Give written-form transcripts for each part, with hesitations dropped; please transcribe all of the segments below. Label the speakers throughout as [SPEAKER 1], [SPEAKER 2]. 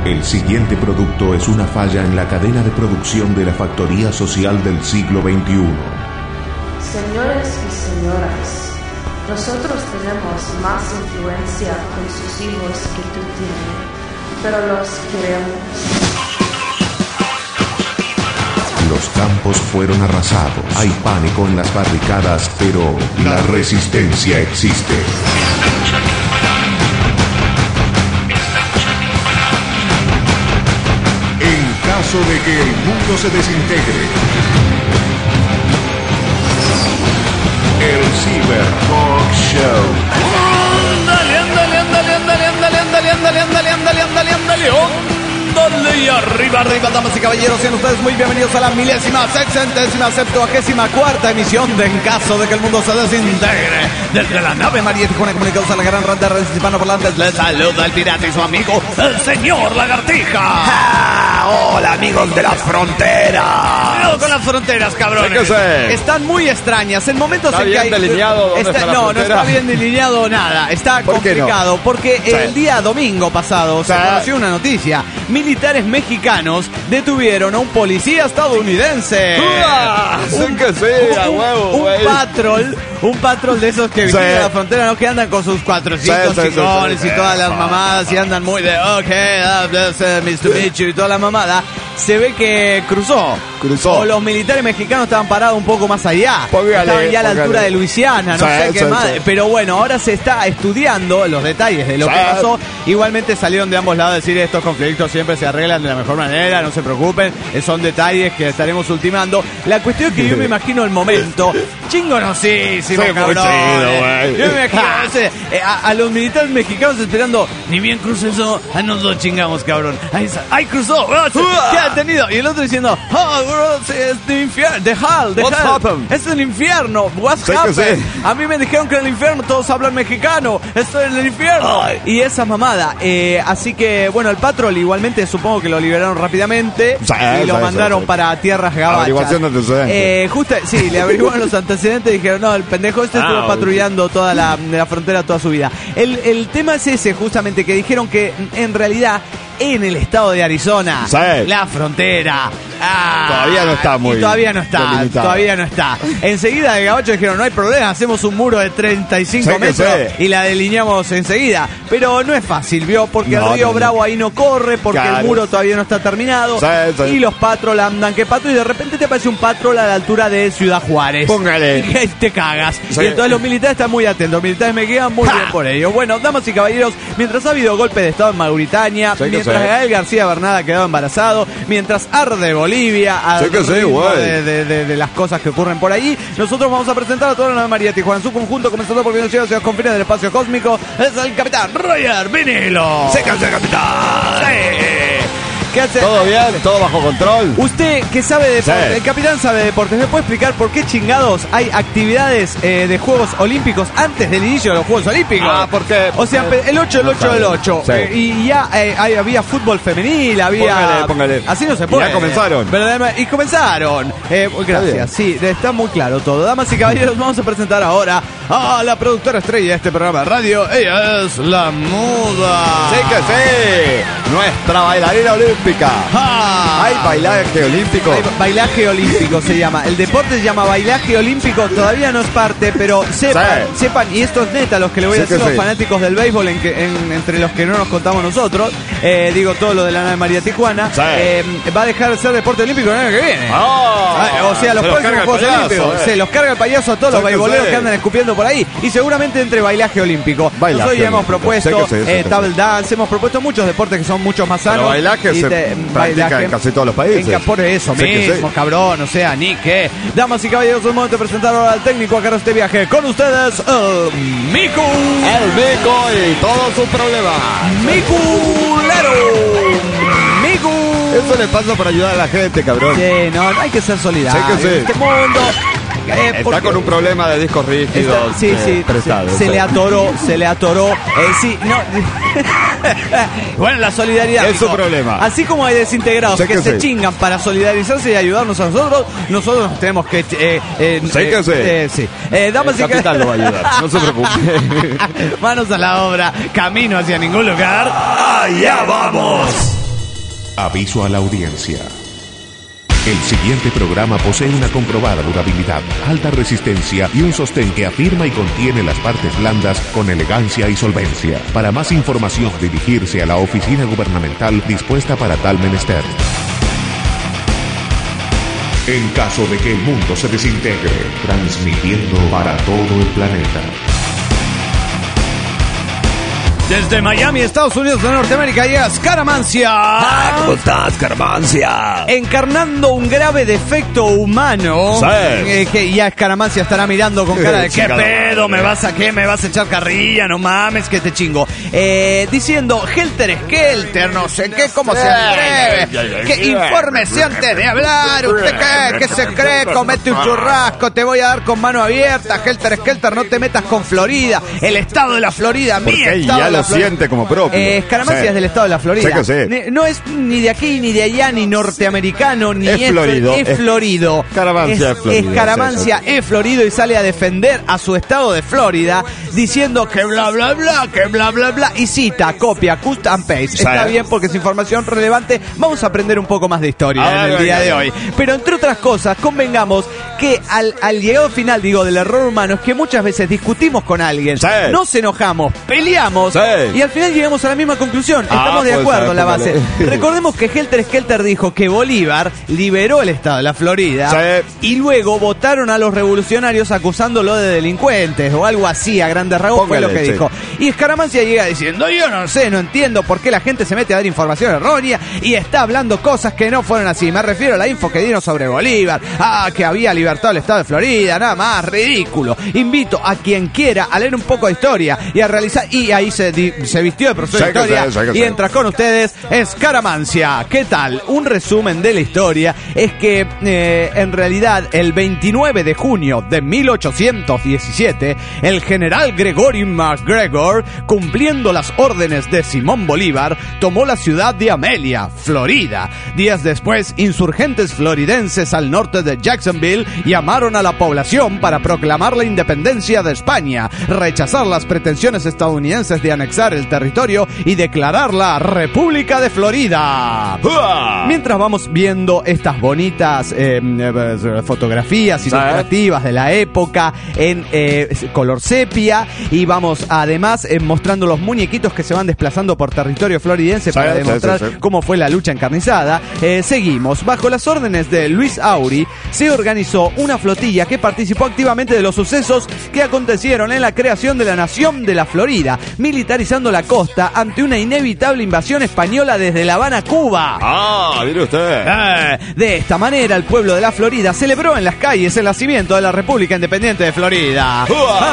[SPEAKER 1] El siguiente producto es una falla en la cadena de producción de la factoría social del siglo XXI.
[SPEAKER 2] Señores y señoras, nosotros tenemos más influencia con sus hijos que tú tienes, pero los queremos.
[SPEAKER 1] Los campos fueron arrasados. Hay pánico en las barricadas, pero la resistencia existe. En caso de que el mundo se desintegre, el Cyber Talk Show.
[SPEAKER 3] Ándale, y arriba, damas y caballeros, sean ustedes muy bienvenidos a la 1060ª, 74ª emisión de En Caso de que el Mundo se Desintegre. Desde la nave María Tijuana, comunicados a la gran red de redes hispanoparlantes, les saluda el pirata y su amigo, el señor Lagartija.
[SPEAKER 4] Hola, amigos de las fronteras.
[SPEAKER 3] Cuidado con las fronteras, cabrones.
[SPEAKER 4] Sí que sé.
[SPEAKER 3] Están muy extrañas. En momentos
[SPEAKER 4] ¿Está
[SPEAKER 3] en que
[SPEAKER 4] bien
[SPEAKER 3] hay...
[SPEAKER 4] delineado dónde está la
[SPEAKER 3] no
[SPEAKER 4] frontera?
[SPEAKER 3] está bien delineado nada. Está
[SPEAKER 4] ¿Por qué no?
[SPEAKER 3] complicado. Porque
[SPEAKER 4] Sí.
[SPEAKER 3] el día domingo pasado se
[SPEAKER 4] Sí.
[SPEAKER 3] conoció una noticia. Militares mexicanos detuvieron a un policía estadounidense.
[SPEAKER 4] Sí que sí, a huevo, güey.
[SPEAKER 3] Un patrol de esos que vigilan
[SPEAKER 4] Sí.
[SPEAKER 3] la frontera, ¿no? Que andan con sus 400
[SPEAKER 4] Sí,
[SPEAKER 3] chingones
[SPEAKER 4] sí.
[SPEAKER 3] y todas las mamadas y andan muy de Mr. Mitchell y toda la mamada. Se ve que cruzó. O los militares mexicanos estaban parados un poco más allá. Estaban ya a la altura de Luisiana, no sé qué más. Pero bueno, ahora se está estudiando los detalles de lo que pasó. Igualmente salieron de ambos lados a decir estos conflictos siempre se arreglan de la mejor manera, no se preocupen, son detalles que estaremos ultimando. La cuestión es que yo me imagino el momento chingonosísimo,
[SPEAKER 4] Sí,
[SPEAKER 3] cabrón.
[SPEAKER 4] muy chido, güey.
[SPEAKER 3] Yo me imagino a los militares mexicanos esperando, ni bien cruce eso, nos lo chingamos, cabrón. Ahí cruzó, ¿qué ha tenido? Y el otro diciendo, es the infierno, the hell.
[SPEAKER 4] What's happened?
[SPEAKER 3] Es el infierno, what's
[SPEAKER 4] Sí que
[SPEAKER 3] happened?
[SPEAKER 4] sí.
[SPEAKER 3] A mí me dijeron que en el infierno todos hablan mexicano, estoy en el infierno.
[SPEAKER 4] Ay.
[SPEAKER 3] Y esa mamada, así que bueno, el patrol igualmente supongo que lo liberaron rápidamente y lo mandaron para tierras gabachas.
[SPEAKER 4] Averiguación de antecedentes.
[SPEAKER 3] Sí, le averiguaron los antecedentes y dijeron, no, el pendejo este estuvo patrullando toda la frontera toda su vida. El tema es ese, justamente, que dijeron que en realidad en el estado de Arizona, la frontera
[SPEAKER 4] todavía no está muy delimitado.
[SPEAKER 3] todavía no está. Enseguida de Gabacho dijeron, no hay problema, hacemos un muro de 35 metros y la delineamos enseguida. Pero no es fácil, ¿vio? Porque el río Bravo ahí no corre, porque el muro todavía no está terminado. Y los patrol andan que patrol y de repente te aparece un patrol a la altura de Ciudad Juárez.
[SPEAKER 4] Póngale.
[SPEAKER 3] Y te cagas. Y entonces los militares están muy atentos. Los militares me quedan muy bien por ello. Bueno, damas y caballeros, mientras ha habido golpe de estado en Mauritania, mientras Gael García Bernal ha quedado embarazado, mientras arde Bolivia al ritmo de las cosas que ocurren por allí, nosotros vamos a presentar a toda la nave María Tijuana en su conjunto, comenzando por Ciudad Confines del Espacio Cósmico. Es el capitán Roger Vinilo.
[SPEAKER 4] ¡Sécase, capitán!
[SPEAKER 3] ¿Qué hace?
[SPEAKER 4] ¿Todo bien? ¿Todo bajo control?
[SPEAKER 3] Usted que sabe de deportes, el capitán sabe de deportes, ¿me puede explicar por qué chingados hay actividades de Juegos Olímpicos antes del inicio de los Juegos Olímpicos?
[SPEAKER 4] ¿por qué?
[SPEAKER 3] O sea, el 8 del 8. Y ya había fútbol femenil, había...
[SPEAKER 4] Póngale.
[SPEAKER 3] Así no se puede.
[SPEAKER 4] Ya comenzaron.
[SPEAKER 3] Y comenzaron. Gracias, sí, está muy claro todo. Damas y caballeros, vamos a presentar ahora a la productora estrella de este programa de radio. Ella es la Muda.
[SPEAKER 4] Sí que sí. Nuestra bailarina olímpica. ¿Hay bailaje olímpico?
[SPEAKER 3] Hay bailaje olímpico se llama. El deporte se llama bailaje olímpico. Todavía no es parte, pero sepan, y esto es neta, los que le voy a decir a los fanáticos del béisbol, entre los que no nos contamos nosotros, digo todo lo de la nave María Tijuana, va a dejar de ser deporte olímpico el año que viene. O sea, los próximos Juegos Olímpicos. Se los carga el payaso a todos los beisboleros que andan escupiendo por ahí. Y seguramente entre bailaje olímpico. Nosotros ya hemos propuesto table dance, hemos propuesto muchos deportes que son mucho más sanos.
[SPEAKER 4] Pero bailaje se practica en casi todos los países.
[SPEAKER 3] Por eso mismo, cabrón, o sea, ni qué. Damas y caballeros, es el momento de presentar ahora al técnico a cargo de este viaje. Con ustedes, el Miku.
[SPEAKER 4] El Miku y todos sus problemas.
[SPEAKER 3] Mikulero. Miku.
[SPEAKER 4] Eso le pasa para ayudar a la gente, cabrón.
[SPEAKER 3] Sí, no, hay que ser solidario.
[SPEAKER 4] Sí que sí.
[SPEAKER 3] En este mundo...
[SPEAKER 4] Está con un problema de discos rígidos.
[SPEAKER 3] Se le atoró. Bueno, la solidaridad
[SPEAKER 4] es su problema.
[SPEAKER 3] Así como hay desintegrados que se chingan para solidarizarse y ayudarnos a nosotros nos tenemos que damas y
[SPEAKER 4] capital lo va a ayudar, no se preocupe.
[SPEAKER 3] Manos a la obra, camino hacia ningún lugar.
[SPEAKER 4] ¡Allá vamos!
[SPEAKER 1] Aviso a la audiencia. El siguiente programa posee una comprobada durabilidad, alta resistencia y un sostén que afirma y contiene las partes blandas con elegancia y solvencia. Para más información, dirigirse a la oficina gubernamental dispuesta para tal menester. En caso de que el mundo se desintegre, transmitiendo para todo el planeta.
[SPEAKER 3] Desde Miami, Estados Unidos de Norteamérica, llega Scaramanzia.
[SPEAKER 4] ¿Cómo estás, Scaramanzia?
[SPEAKER 3] Encarnando un grave defecto humano.
[SPEAKER 4] Sí.
[SPEAKER 3] Que ya Scaramanzia estará mirando con cara de ¿qué pedo? ¿Me vas a qué? ¿Me vas a echar carrilla? No mames, que te chingo. Diciendo Helter Skelter, no sé qué, cómo se atreve. Que infórmese antes de hablar. ¿Usted qué? ¿Qué se cree? Comete un churrasco, te voy a dar con mano abierta. Helter Skelter, no te metas con Florida. El estado de la Florida, mi estado de la Florida.
[SPEAKER 4] Siente como propio.
[SPEAKER 3] Scaramanzia es del estado de la Florida. No es ni de aquí, ni de allá, ni norteamericano, ni
[SPEAKER 4] es florido.
[SPEAKER 3] Es florido.
[SPEAKER 4] Scaramanzia es florido.
[SPEAKER 3] Scaramanzia es florido y sale a defender a su estado de Florida diciendo que bla bla bla, que bla bla bla, y cita, copia, cut and paste. Está bien porque es información relevante. Vamos a aprender un poco más de historia en el día de hoy. Pero entre otras cosas, convengamos que al llegado final, digo, del error humano es que muchas veces discutimos con alguien, nos enojamos, peleamos y al final llegamos a la misma conclusión. Estamos de acuerdo en la base. Recordemos que Helter Skelter dijo que Bolívar liberó el estado de la Florida y luego votaron a los revolucionarios acusándolo de delincuentes o algo así, a grandes rasgos fue lo que dijo. Y Scaramanzia llega diciendo, yo no sé, no entiendo por qué la gente se mete a dar información errónea y está hablando cosas que no fueron así. Me refiero a la info que dieron sobre Bolívar, que había libertado el estado de Florida, nada más, ridículo. Invito a quien quiera a leer un poco de historia y a realizar, y ahí se vistió de profesor de historia y entra con ustedes Scaramanzia. ¿Qué tal? Un resumen de la historia es que en realidad el 29 de junio de 1817 el general Gregory McGregor, cumpliendo las órdenes de Simón Bolívar, tomó la ciudad de Amelia, Florida. Días después, insurgentes floridenses al norte de Jacksonville llamaron a la población para proclamar la independencia de España, rechazar las pretensiones estadounidenses de anexar el territorio y declarar la República de Florida. Mientras vamos viendo estas bonitas fotografías ilustrativas de la época en color sepia, y vamos además mostrando los muñequitos que se van desplazando por territorio floridense para demostrar cómo fue la lucha encarnizada. Seguimos. Bajo las órdenes de Luis Aury se organizó una flotilla que participó activamente de los sucesos que acontecieron en la creación de la nación de la Florida, militarizando la costa ante una inevitable invasión española desde La Habana, Cuba.
[SPEAKER 4] Mire usted.
[SPEAKER 3] De esta manera, el pueblo de la Florida celebró en las calles el nacimiento de la República Independiente de Florida.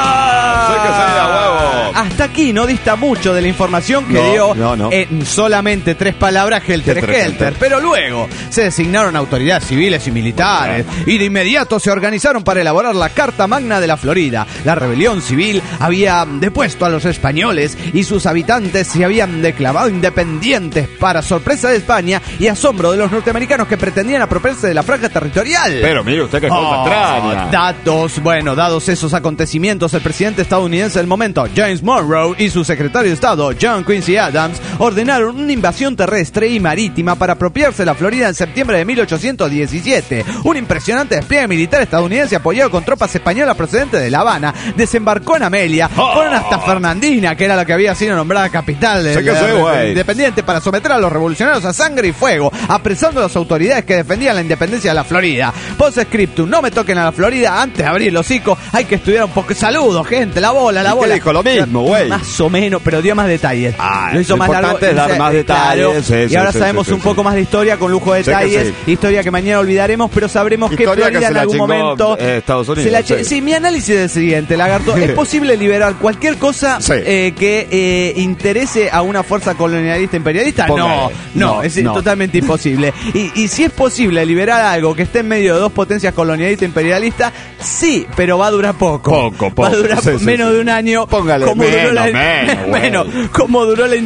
[SPEAKER 3] Hasta aquí no dista mucho de la información que dio en solamente 3 palabras Helter Skelter. Pero luego se designaron autoridades civiles y militares y de inmediato se organizaron para elaborar la Carta Magna de la Florida. La rebelión civil había depuesto a los españoles y sus habitantes se habían declarado independientes, para sorpresa de España y asombro de los norteamericanos que pretendían apropiarse de la franja territorial.
[SPEAKER 4] Pero mire usted qué cosa extraña.
[SPEAKER 3] Dados esos acontecimientos, el presidente estadounidense del momento, James Monroe, y su secretario de Estado, John Quincy Adams, ordenaron una invasión terrestre y marítima para apropiarse de la Florida en septiembre de 1817. Un impresionante despliegue militar estadounidense apoyado con tropas españolas procedentes de La Habana desembarcó en Amelia, fueron hasta Fernandina, que era la que había sido nombrada capital independiente, para someter a los revolucionarios a sangre y fuego, apresando a las autoridades que defendían la independencia de la Florida. Post scriptum, no me toquen a la Florida antes de abrir el hocico, hay que estudiar un poco. Saludos, gente, la bola.
[SPEAKER 4] Dijo lo mismo, güey.
[SPEAKER 3] Más o menos, pero dio más detalles.
[SPEAKER 4] Lo hizo más largo. Es dar más detalles.
[SPEAKER 3] Y ahora sabemos un poco más de historia con lujo de detalles. Historia que mañana olvidaremos, pero sabremos que Florida en algún momento
[SPEAKER 4] Estados Unidos.
[SPEAKER 3] Sí, mi análisis es el siguiente, Lagarto. ¿Es posible liberar cualquier cosa que interese a una fuerza colonialista imperialista? No, es totalmente imposible. Y si es posible liberar algo que esté en medio de 2 potencias colonialistas imperialistas, sí, pero va a durar poco. Va a durar menos de un año.
[SPEAKER 4] Póngale,
[SPEAKER 3] como duró la independencia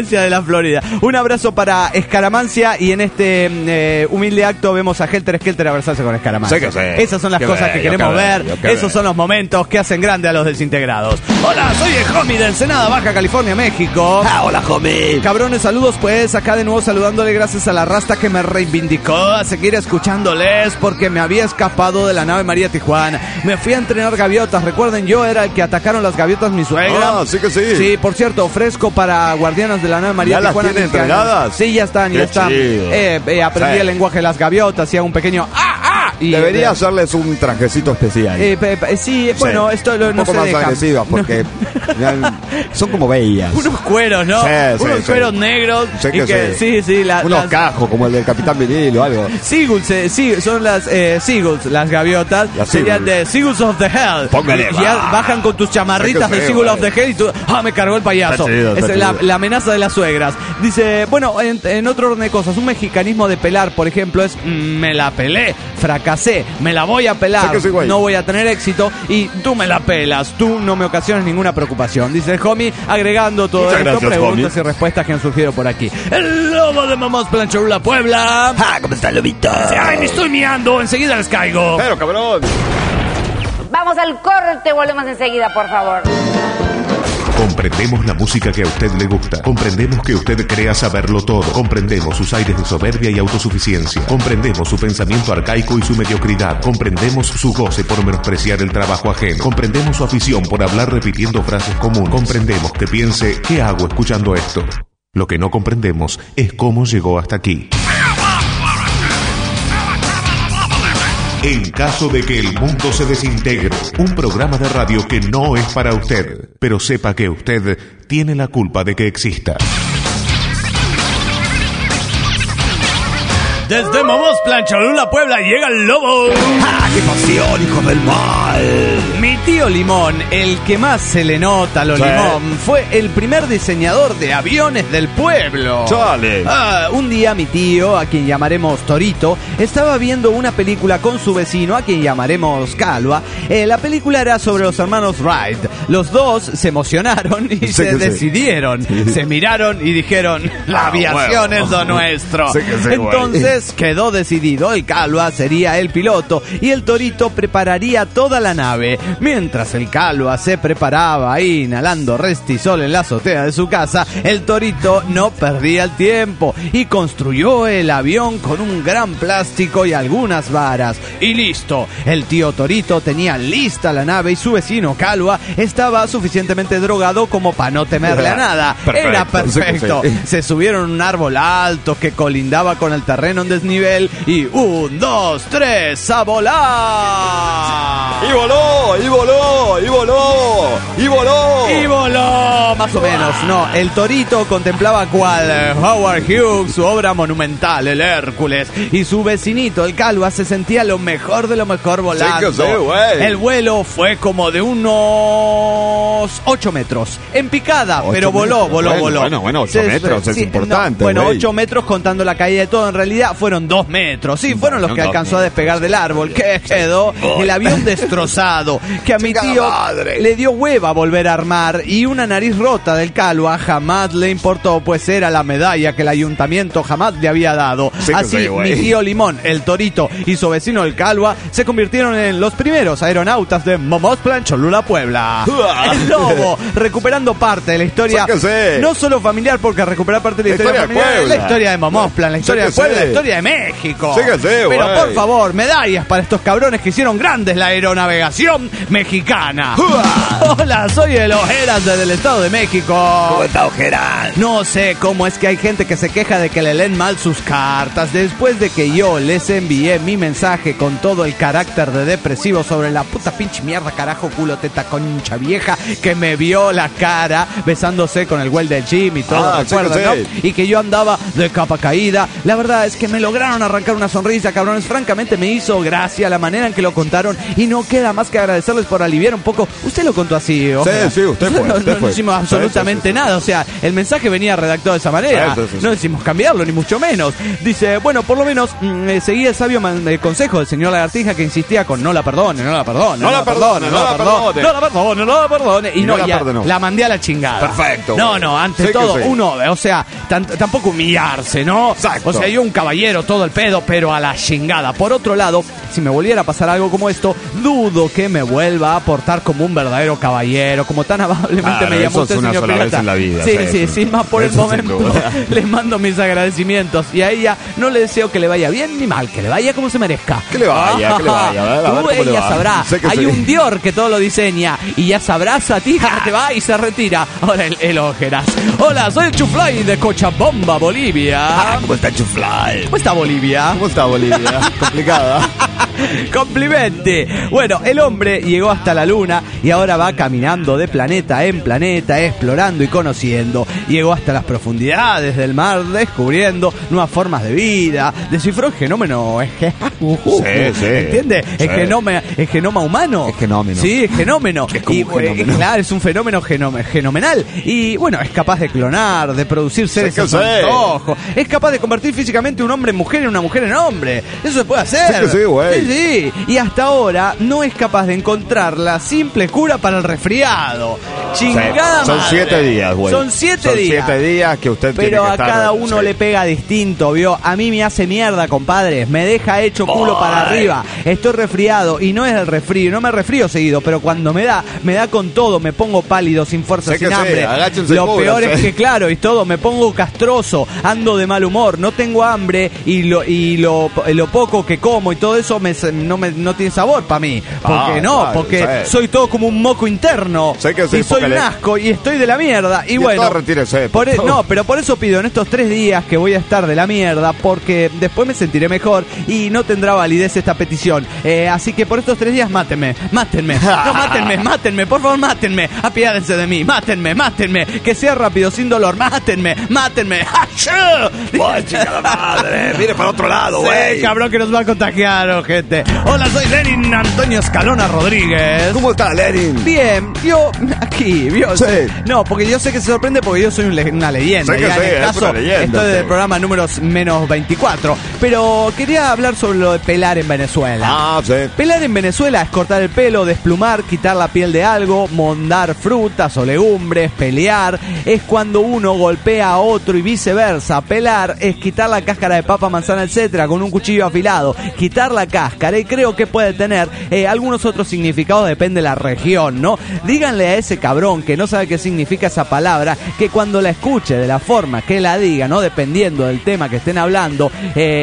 [SPEAKER 3] provincia de la Florida. Un abrazo para Escaramancia y en este humilde acto vemos a Helter Skelter abrazarse con Escaramancia.
[SPEAKER 4] Sí que sí.
[SPEAKER 3] Esas son las cosas que queremos ver. Esos son los momentos que hacen grande a los desintegrados. Hola, soy el homie de Ensenada, Baja California, México.
[SPEAKER 4] Hola, homie.
[SPEAKER 3] Cabrones, saludos pues, acá de nuevo saludándole gracias a la rasta que me reivindicó a seguir escuchándoles porque me había escapado de la nave María Tijuana. Me fui a entrenar gaviotas, recuerden, yo era el que atacaron las gaviotas mi suegra.
[SPEAKER 4] Sí que sí.
[SPEAKER 3] Sí, por cierto, ofrezco para guardianas de la nave María Tijuana.
[SPEAKER 4] ¿Ya las tienen entrenadas?
[SPEAKER 3] Sí, ya están, ya están. Aprendí el lenguaje de las gaviotas y hago un pequeño y
[SPEAKER 4] debería hacerles un trajecito especial.
[SPEAKER 3] Sí, bueno, esto
[SPEAKER 4] un poco
[SPEAKER 3] no
[SPEAKER 4] más agresivas porque son como bellas.
[SPEAKER 3] Unos cueros, ¿no? Unos cueros negros.
[SPEAKER 4] Sí, unos cajos como el del Capitán Vinil o algo.
[SPEAKER 3] Seagulls, son las Seagulls, las gaviotas. Serían de Seagulls of the Hell.
[SPEAKER 4] Póngale,
[SPEAKER 3] ya bajan con tus chamarritas de Seagulls of the Hell y tú, me cargó el payaso. Es la amenaza de las suegras. Dice, bueno, en otro orden de cosas, un mexicanismo de pelar, por ejemplo, es me la pelé, fracasé, me la voy a pelar, no voy a tener éxito y tú me la pelas, tú no me ocasionas ninguna preocupación. Dice el homie, agregando todo esto, preguntas y respuestas que han surgido por aquí. El lobo de Momos Plan Cholula, Puebla.
[SPEAKER 4] ¿Cómo está, lobito?
[SPEAKER 3] Ay, me estoy miando, enseguida les caigo.
[SPEAKER 4] Pero, cabrón.
[SPEAKER 5] Vamos al corte, volvemos enseguida, por favor.
[SPEAKER 1] Comprendemos la música que a usted le gusta. Comprendemos que usted crea saberlo todo. Comprendemos sus aires de soberbia y autosuficiencia. Comprendemos su pensamiento arcaico y su mediocridad. Comprendemos su goce por menospreciar el trabajo ajeno. Comprendemos su afición por hablar repitiendo frases comunes. Comprendemos que piense, ¿qué hago escuchando esto? Lo que no comprendemos es cómo llegó hasta aquí. En caso de que el mundo se desintegre, un programa de radio que no es para usted, pero sepa que usted tiene la culpa de que exista.
[SPEAKER 3] Desde Momos Plan Cholula, Puebla, llega el lobo.
[SPEAKER 4] ¡Qué pasión, hijo del mal!
[SPEAKER 3] Mi tío Limón, el que más se le nota a lo Limón, fue el primer diseñador de aviones del pueblo.
[SPEAKER 4] ¡Chale!
[SPEAKER 3] Un día mi tío, a quien llamaremos Torito, estaba viendo una película con su vecino, a quien llamaremos Calva. La película era sobre los hermanos Wright. Los dos se emocionaron y se decidieron. Se miraron y dijeron, la aviación es lo nuestro. Entonces quedó decidido, el Calva sería el piloto y el Torito prepararía toda la nave. Mientras el Calva se preparaba ahí inhalando restisol en la azotea de su casa, el Torito no perdía el tiempo y construyó el avión con un gran plástico y algunas varas. Y listo, el tío Torito tenía lista la nave y su vecino Calva estaba suficientemente drogado como para no temerle a nada. Era perfecto. Se subieron a un árbol alto que colindaba con el terreno en desnivel y 1, 2, 3, ¡a volar!
[SPEAKER 4] ¡Y voló! ¡Y voló! ¡Y voló! ¡Y voló!
[SPEAKER 3] ¡Y voló! Más o menos, no. El Torito contemplaba cual Howard Hughes, su obra monumental, el Hércules, y su vecinito, el Calva, se sentía lo mejor de lo mejor volando.
[SPEAKER 4] Sí, güey.
[SPEAKER 3] El vuelo fue como de unos 8 metros. En picada, pero voló.
[SPEAKER 4] Bueno, 8 metros es importante.
[SPEAKER 3] 8 metros contando la caída de todo. En realidad fueron 2 metros. Sí, fueron los que alcanzó a despegar del árbol. Que quedó el avión destrozado. Que a mi tío le dio hueva volver a armar. Y una nariz rota del Calva jamás le importó, pues era la medalla que el ayuntamiento jamás le había dado. Así, mi tío Limón, el Torito y su vecino el Calva se convirtieron en los primeros aeronautas de Momos Plan Cholula, Puebla. El lobo, recuperando parte de la historia, no solo familiar, porque recuperar parte de la historia familiar, la historia de Momos Plan, la historia de Puebla, la historia de México. Pero por favor, medallas para estos cabrones que hicieron grandes la aeronavegación mexicana. Hola, soy el Ojeras desde el Estado de México.
[SPEAKER 4] ¿Cómo está, Ojeras?
[SPEAKER 3] No sé cómo es que hay gente que se queja de que le leen mal sus cartas después de que yo les envié mi mensaje con todo el carácter de depresivo sobre la puta pinche mierda, carajo, culo, teta, concha vieja que me vio la cara besándose con el güey del gym y todo, ¿recuerdan, no? Y que yo andaba de capa caída. La verdad es que me lograron arrancar una sonrisa, cabrones. Francamente me hizo gracia la manera en que lo contaron y no queda más que agradecerles por aliviar un poco. Usted lo contó así, ¿o?
[SPEAKER 4] Sí, usted fue.
[SPEAKER 3] Nos hicimos absolutamente nada. O sea, el mensaje venía redactado de esa manera. No decimos cambiarlo, ni mucho menos. Dice, bueno, por lo menos seguí el sabio consejo del señor Lagartija, que insistía con no la perdone. Y la mandé a la chingada.
[SPEAKER 4] Perfecto.
[SPEAKER 3] No, ante todo, uno, o sea, tampoco humillarse, ¿no?
[SPEAKER 4] Exacto.
[SPEAKER 3] O sea, yo un caballero, todo el pedo, pero a la chingada. Por otro lado, si me volviera a pasar algo como esto, dudo que me vuelva a portar como un verdadero caballero, como tan amablemente me llamó usted, señor Pirata.
[SPEAKER 4] En la vida,
[SPEAKER 3] sí, más por el momento les mando mis agradecimientos. Y a ella no le deseo que le vaya bien ni mal, que le vaya como se merezca.
[SPEAKER 4] Que le vaya.
[SPEAKER 3] Ella sabrá. Hay un Dior que todo lo diseña y ya sabrás a ti que te va y se retira. Ahora el ojeras. Hola, soy el Chuflay de Cochabamba, Bolivia.
[SPEAKER 4] ¿Cómo está Chuflay?
[SPEAKER 3] ¿Cómo está Bolivia?
[SPEAKER 4] Complicada.
[SPEAKER 3] Complimente. Bueno, el hombre llegó hasta la luna y ahora va caminando de planeta en planeta, explorando y conociendo. Llegó hasta las profundidades del mar, descubriendo nuevas formas de vida. Descifró el genómeno. ¿Entiende?
[SPEAKER 4] Sí.
[SPEAKER 3] El genoma humano.
[SPEAKER 4] Es genómeno.
[SPEAKER 3] Sí, es genómeno.
[SPEAKER 4] Es como un genómeno.
[SPEAKER 3] Claro, es un fenómeno genomenal. Y bueno, es capaz de clonar, de producir seres a su antojo. Es capaz de convertir físicamente un hombre en mujer y una mujer en hombre. Eso se puede hacer.
[SPEAKER 4] Sí, güey.
[SPEAKER 3] Sí. Y hasta ahora no es capaz de encontrar la simple cura para el resfriado. Chingada
[SPEAKER 4] Son
[SPEAKER 3] madre.
[SPEAKER 4] 7 días, güey.
[SPEAKER 3] Son 7 días.
[SPEAKER 4] 7 días que usted tiene que
[SPEAKER 3] Pero a
[SPEAKER 4] estar...
[SPEAKER 3] cada uno le pega distinto, ¿vio? A mí me hace mierda, compadres. Me deja hecho culo para arriba. Estoy resfriado y no es el resfrío. No me resfrío seguido, pero cuando me da con todo. Me pongo pálido, sin fuerza, sin hambre. Lo peor es que, claro, y todo, me pongo castroso. Ando de mal humor. No tengo hambre y lo poco que como y todo eso no tiene sabor para mí. Porque soy todo como un moco interno. Y soy un asco y estoy de la mierda. Y bueno, pero por eso pido en estos 3 días que voy a estar de la mierda, porque después me sentiré mejor y no tendrá validez esta petición. Así que por estos 3 días mátenme. No, mátenme, por favor, mátenme. Apiádense de mí, mátenme. Que sea rápido, sin dolor, mátenme.
[SPEAKER 4] ¡Ay, chica la madre! Mire para otro lado, güey.
[SPEAKER 3] Sí, cabrón, que nos va a contagiar, gente. Hola, soy Lenin Antonio Escalona Rodríguez.
[SPEAKER 4] ¿Cómo está, Lenin?
[SPEAKER 3] Bien, yo aquí, ¿vio?
[SPEAKER 4] Sí.
[SPEAKER 3] No, porque yo sé que se sorprende porque yo soy una leyenda.
[SPEAKER 4] Sé que sí,
[SPEAKER 3] en el caso,
[SPEAKER 4] una leyenda,
[SPEAKER 3] estoy del programa número -24. Pero quería hablar sobre lo de pelar en Venezuela.
[SPEAKER 4] Sí.
[SPEAKER 3] Pelar en Venezuela es cortar el pelo, desplumar, quitar la piel de algo, mondar frutas o legumbres, pelear. Es cuando uno golpea a otro y viceversa. Pelar es quitar la cáscara de papa, manzana, etcétera, con un cuchillo afilado. Quitar la cáscara, y creo que puede tener algunos otros significados, depende de la región, ¿no? Díganle a ese cabrón que no sabe qué significa esa palabra, que cuando la escuche de la forma que la diga, ¿no? Dependiendo del tema que estén hablando,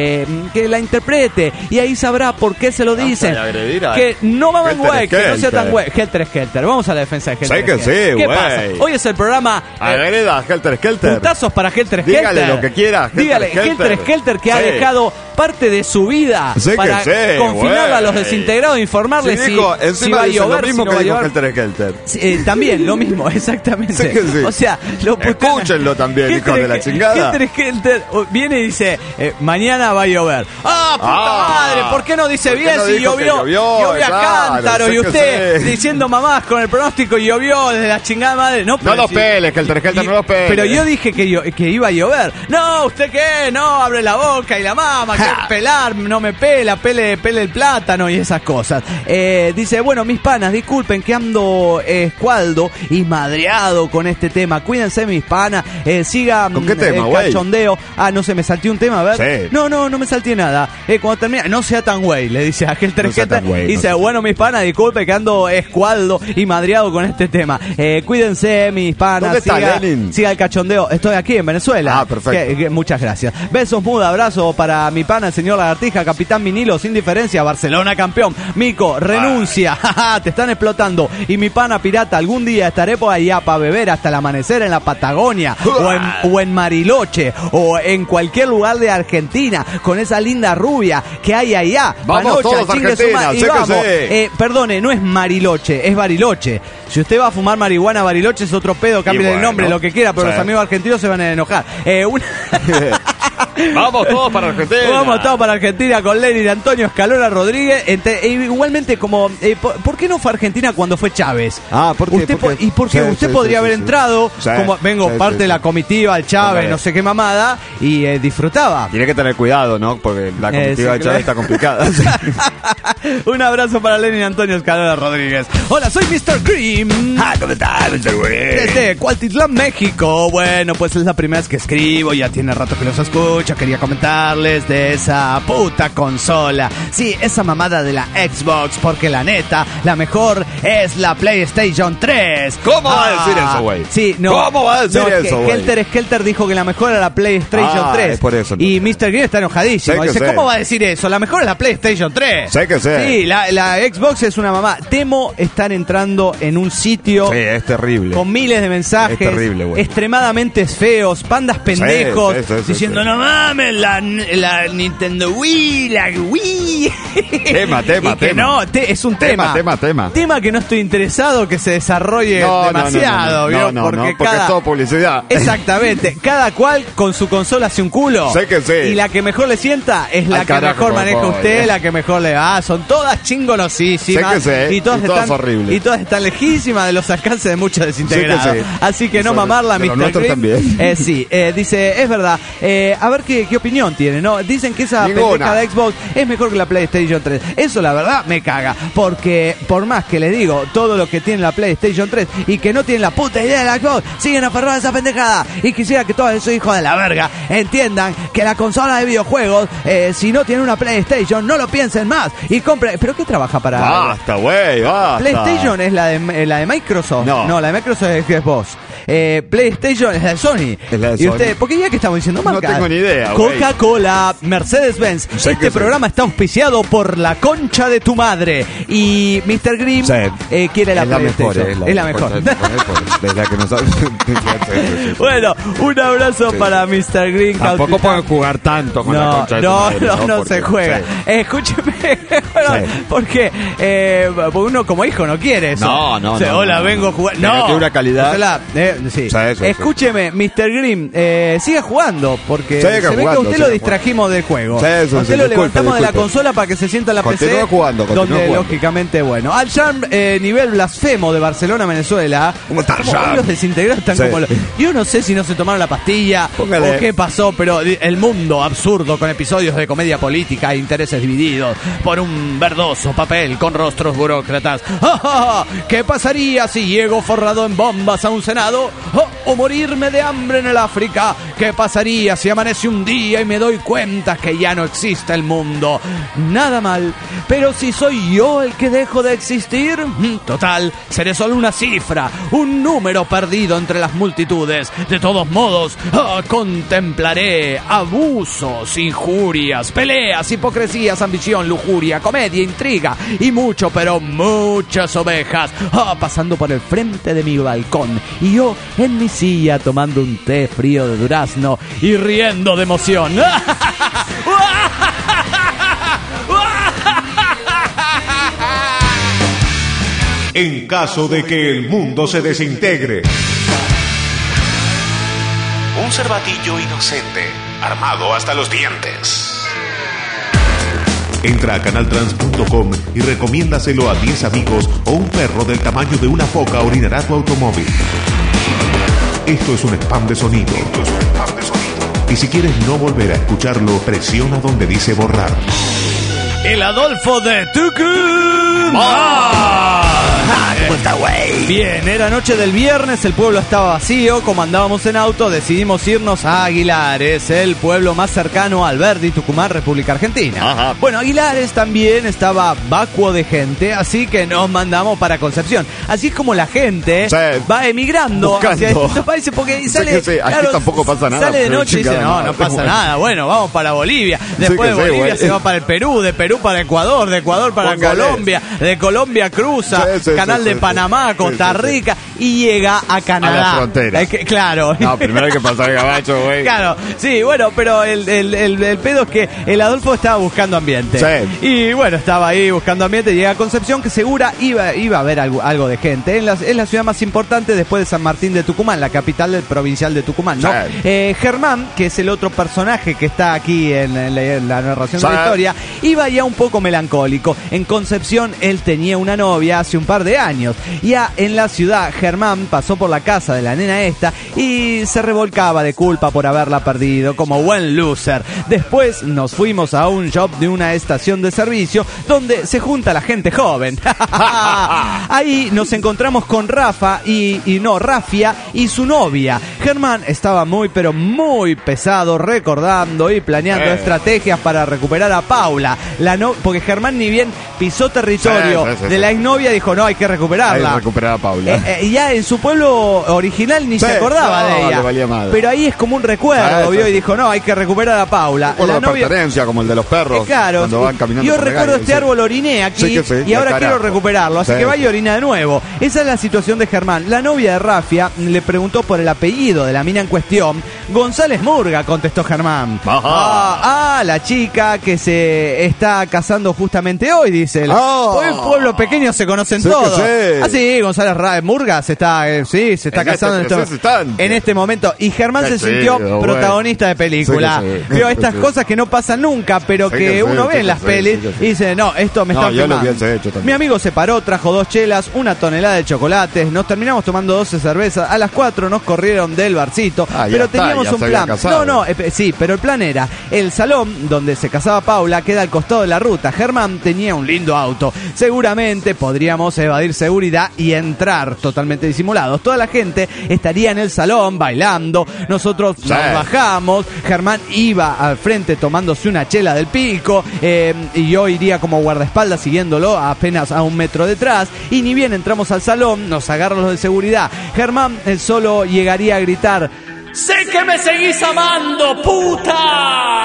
[SPEAKER 3] que la interprete, y ahí sabrá por qué se lo dicen. Que no mamen güey, que no sea tan güey. Helter Skelter, vamos a la defensa de Helter Skelter.
[SPEAKER 4] Sé que sí, güey.
[SPEAKER 3] ¿Qué pasa? Hoy es el programa
[SPEAKER 4] Helter Skelter.
[SPEAKER 3] Puntazos para Helter Skelter.
[SPEAKER 4] Dígale lo que quiera.
[SPEAKER 3] Dígale, Helter Skelter, que ha dejado parte de su vida para confinarla a los desintegrados e informarles si va a llover,
[SPEAKER 4] lo mismo
[SPEAKER 3] si no
[SPEAKER 4] que dijo
[SPEAKER 3] va a
[SPEAKER 4] Helter Skelter.
[SPEAKER 3] También, lo mismo, exactamente.
[SPEAKER 4] Sí que sí.
[SPEAKER 3] O sea,
[SPEAKER 4] escúchenlo también, hijos de la chingada.
[SPEAKER 3] Helter Skelter viene y dice, mañana va a llover. ¡Ah, puta madre! ¿Por qué no dice bien si llovió? Llovió a cántaro y usted diciendo mamás con el pronóstico llovió desde la chingada madre. No
[SPEAKER 4] los peles, Helter Skelter, no los peles.
[SPEAKER 3] Pero yo dije que iba a llover. No, ¿usted qué? No, abre la boca y la mama, que pelar, no me pele el plátano y esas cosas. Dice, bueno, mis panas, disculpen que ando escualdo y madreado con este tema. Cuídense, mis panas. Sigan
[SPEAKER 4] ¿con qué tema,
[SPEAKER 3] el cachondeo. No sé, me salté un tema, a ver.
[SPEAKER 4] Sí.
[SPEAKER 3] No me salté nada. Cuando termina, no sea tan güey, le dice a Helter Skelter. Dice, bueno, mis panas, disculpen que ando escualdo y madreado con este tema. Cuídense, mis panas.
[SPEAKER 4] ¿Dónde está Lenin?
[SPEAKER 3] Siga el cachondeo. Estoy aquí en Venezuela.
[SPEAKER 4] Perfecto.
[SPEAKER 3] Muchas gracias. Besos, muda, abrazo para mi pana, el señor Lagartija, capitán vinilo, sin diferencia, Barcelona campeón. Mico, renuncia. Te están explotando. Y mi pana pirata, algún día estaré por allá para beber hasta el amanecer en la Patagonia o en Mariloche o en cualquier lugar de Argentina con esa linda rubia que hay allá.
[SPEAKER 4] Vamos todos a Argentina,
[SPEAKER 3] y vamos. Perdone, no es Mariloche, es Bariloche. Si usted va a fumar marihuana, Bariloche es otro pedo, cambie el nombre, lo que quiera, pero los amigos argentinos se van a enojar.
[SPEAKER 4] Vamos todos para Argentina.
[SPEAKER 3] Vamos todos para Argentina con Lenin Antonio Escalona Rodríguez. Igualmente, como, ¿por qué no fue Argentina cuando fue Chávez?
[SPEAKER 4] ¿Por qué?
[SPEAKER 3] Porque usted podría haber entrado, como vengo parte de la comitiva del Chávez, no sé qué mamada, y disfrutaba.
[SPEAKER 4] Tiene que tener cuidado, ¿no? Porque la comitiva del Chávez está complicada.
[SPEAKER 3] Un abrazo para Lenin Antonio Escalona Rodríguez. Hola, soy Mr. Cream.
[SPEAKER 4] ¿Cómo estás, Mr. Cream?
[SPEAKER 3] Desde Cuautitlán, México. Bueno, pues es la primera vez que escribo, ya tiene rato que los escucho. Quería comentarles de esa puta consola. Sí, esa mamada de la Xbox, porque la neta, la mejor es la PlayStation 3.
[SPEAKER 4] ¿Cómo va a decir eso, güey?
[SPEAKER 3] Sí, no.
[SPEAKER 4] ¿Cómo va a decir eso, güey?
[SPEAKER 3] Skelter dijo que la mejor era la PlayStation 3.
[SPEAKER 4] Es por eso. Entonces.
[SPEAKER 3] Y Mr. Green está enojadísimo. Dice, ¿cómo va a decir eso? La mejor es la PlayStation 3.
[SPEAKER 4] Sé que sé.
[SPEAKER 3] Sí, la Xbox es una mamá. Temo estar entrando en un sitio.
[SPEAKER 4] Sí, es terrible.
[SPEAKER 3] Con miles de mensajes.
[SPEAKER 4] Es terrible, güey.
[SPEAKER 3] Extremadamente feos, pandas pendejos.
[SPEAKER 4] Sí,
[SPEAKER 3] diciendo, no mames, la Nintendo Wii, la Wii.
[SPEAKER 4] Tema.
[SPEAKER 3] No, es un tema. Tema que no estoy interesado que se desarrolle demasiado.
[SPEAKER 4] Porque es todo publicidad.
[SPEAKER 3] Exactamente. Cada cual con su consola hace un culo.
[SPEAKER 4] Sé que sí.
[SPEAKER 3] Y la que mejor le sienta es la que mejor maneja usted, la que mejor le va. Son todas chingonosísimas.
[SPEAKER 4] Sé que sí.
[SPEAKER 3] Y todas están
[SPEAKER 4] horribles.
[SPEAKER 3] Y todas están lejísimas de los alcances de muchos desintegrados.
[SPEAKER 4] Sé que sí.
[SPEAKER 3] Así que no mamarla, Mr. Green.
[SPEAKER 4] También.
[SPEAKER 3] Sí, dice, es verdad. A ver qué opinión tiene, ¿no? Dicen que esa pendeja de Xbox es mejor que la PlayStation 3. Eso la verdad me caga. Porque por más que les digo todo lo que tiene la PlayStation 3 y que no tienen la puta idea de la Xbox, siguen aferrados a esa pendejada. Y quisiera que todos esos hijos de la verga entiendan que la consola de videojuegos, si no tiene una PlayStation, no lo piensen más y compren. ¿Pero qué trabaja para?
[SPEAKER 4] Basta, güey, basta.
[SPEAKER 3] PlayStation es la de Microsoft. No, la de Microsoft es Xbox. PlayStation es la de Sony.
[SPEAKER 4] Es la de
[SPEAKER 3] y
[SPEAKER 4] Sony.
[SPEAKER 3] usted, ¿por qué ya que estamos diciendo marca?
[SPEAKER 4] No tengo ni idea, güey.
[SPEAKER 3] Coca-Cola, Mercedes-Benz. Este programa está auspiciado por la concha de tu madre. Y Mr. Grimm quiere la PlayStation. Es la mejor.
[SPEAKER 4] Es la que no sabe.
[SPEAKER 3] Bueno, un abrazo para Mr. Green.
[SPEAKER 4] Tampoco pueden jugar tanto con la concha de tu madre.
[SPEAKER 3] No se juega. Escúcheme, porque uno como hijo no quiere eso.
[SPEAKER 4] No.
[SPEAKER 3] Hola, vengo a jugar. No,
[SPEAKER 4] tiene una calidad.
[SPEAKER 3] Sí. Escúcheme, Mr. Grimm, siga jugando, porque se ve que a usted lo distrajimos del juego. Usted lo levantamos de la consola para que se sienta en la PC.
[SPEAKER 4] Continúa jugando.
[SPEAKER 3] Donde, lógicamente, bueno. Al Charm, nivel blasfemo de Barcelona, Venezuela.
[SPEAKER 4] ¿Cómo está
[SPEAKER 3] los desintegrados están como yo no sé si no se tomaron la pastilla o qué pasó, pero el mundo absurdo con episodios de comedia política e intereses divididos por un verdoso papel con rostros burócratas. ¿Qué pasaría si llego forrado en bombas a un senado? O morirme de hambre en el África. ¿Qué pasaría si amanece un día y me doy cuenta que ya no existe el mundo? Nada mal, pero si soy yo el que dejo de existir, total, seré solo una cifra, un número perdido entre las multitudes. De todos modos, contemplaré abusos, injurias, peleas, hipocresías, ambición, lujuria, comedia, intriga y mucho, pero muchas ovejas pasando por el frente de mi balcón y yo en mi silla tomando un té frío de durazno y riendo de emoción.
[SPEAKER 1] En caso de que el mundo se desintegre. Un cervatillo inocente, armado hasta los dientes. Entra a canaltrans.com y recomiéndaselo a 10 amigos o un perro del tamaño de una foca orinará tu automóvil. Esto es un spam de sonido. Y si quieres no volver a escucharlo, presiona donde dice borrar.
[SPEAKER 3] El Adolfo de Tucumán.
[SPEAKER 4] ¿Cómo está, güey?
[SPEAKER 3] Bien, era noche del viernes, el pueblo estaba vacío, como andábamos en auto, decidimos irnos a Aguilares, el pueblo más cercano a Alberdi, Tucumán, República Argentina.
[SPEAKER 4] Ajá.
[SPEAKER 3] Bueno, Aguilares también estaba vacuo de gente, así que nos mandamos para Concepción. Así es como la gente va emigrando hacia estos países, porque sale...
[SPEAKER 4] Aquí tampoco pasa nada.
[SPEAKER 3] Sale de noche y dice, no pasa nada, bueno, vamos para Bolivia. Después de Bolivia se va para el Perú, de Perú Perú para Ecuador, de Ecuador para Colombia, de Colombia cruza, canal de Panamá, Costa Rica, y llega a Canadá.
[SPEAKER 4] A la frontera.
[SPEAKER 3] Claro.
[SPEAKER 4] No, primero hay que pasar el gabacho, güey.
[SPEAKER 3] Claro, sí, bueno, pero el pedo es que el Adolfo estaba buscando ambiente.
[SPEAKER 4] Sí.
[SPEAKER 3] Y bueno, estaba ahí buscando ambiente, llega a Concepción, que segura iba a haber algo de gente. Es la ciudad más importante después de San Martín de Tucumán, la capital del provincial de Tucumán, ¿no? Sí. Germán, que es el otro personaje que está aquí en la narración de la historia, iba ya un poco melancólico. En Concepción él tenía una novia hace un par de años. Ya en la ciudad, Germán pasó por la casa de la nena esta y se revolcaba de culpa por haberla perdido, como buen loser. Después nos fuimos a un shop de una estación de servicio donde se junta la gente joven. Ahí nos encontramos con Rafia y su novia. Germán estaba muy pero muy pesado recordando y planeando estrategias para recuperar a Paula, porque Germán ni bien pisó territorio de la exnovia, dijo no, hay que recuperarla.
[SPEAKER 4] Hay que recuperar a Paula.
[SPEAKER 3] Ya en su pueblo original ni se acordaba de ella.
[SPEAKER 4] Le valía madre.
[SPEAKER 3] Pero ahí es como un recuerdo, vio, y dijo no, hay que recuperar a Paula.
[SPEAKER 4] La novia, pertenencia, como el de los perros.
[SPEAKER 3] Claro,
[SPEAKER 4] cuando van caminando.
[SPEAKER 3] Yo recuerdo este árbol, oriné aquí y ahora quiero recuperarlo, así que vaya y orina de nuevo. Esa es la situación de Germán. La novia de Rafia le preguntó por el apellido de la mina en cuestión. González Murga, contestó Germán. La chica que se está casando justamente hoy, dice él. En pueblo pequeño se conocen todos. Sí, González Murga se está casando en este momento. Y Germán se sintió protagonista de película. Vio estas cosas que no pasan nunca, pero que uno ve en las pelis y dice, no, esto me está quemando. Mi amigo se paró, trajo 2 chelas, 1 tonelada de chocolates, nos terminamos tomando 12 cervezas, a las 4 nos corrieron del barcito, pero teníamos un plan. Sí, pero el plan era, el salón donde se casaba Paula queda al costado de la ruta. Germán tenía un lindo auto, seguramente podríamos evadir seguridad y entrar totalmente disimulados. Toda la gente estaría en el salón bailando, nosotros nos bajamos, Germán iba al frente tomándose una chela del pico, y yo iría como guardaespaldas siguiéndolo apenas a 1 metro detrás, y ni bien entramos al salón, nos agarran los de seguridad. Germán solo llegaría a gritar: ¡sé que me seguís amando, puta!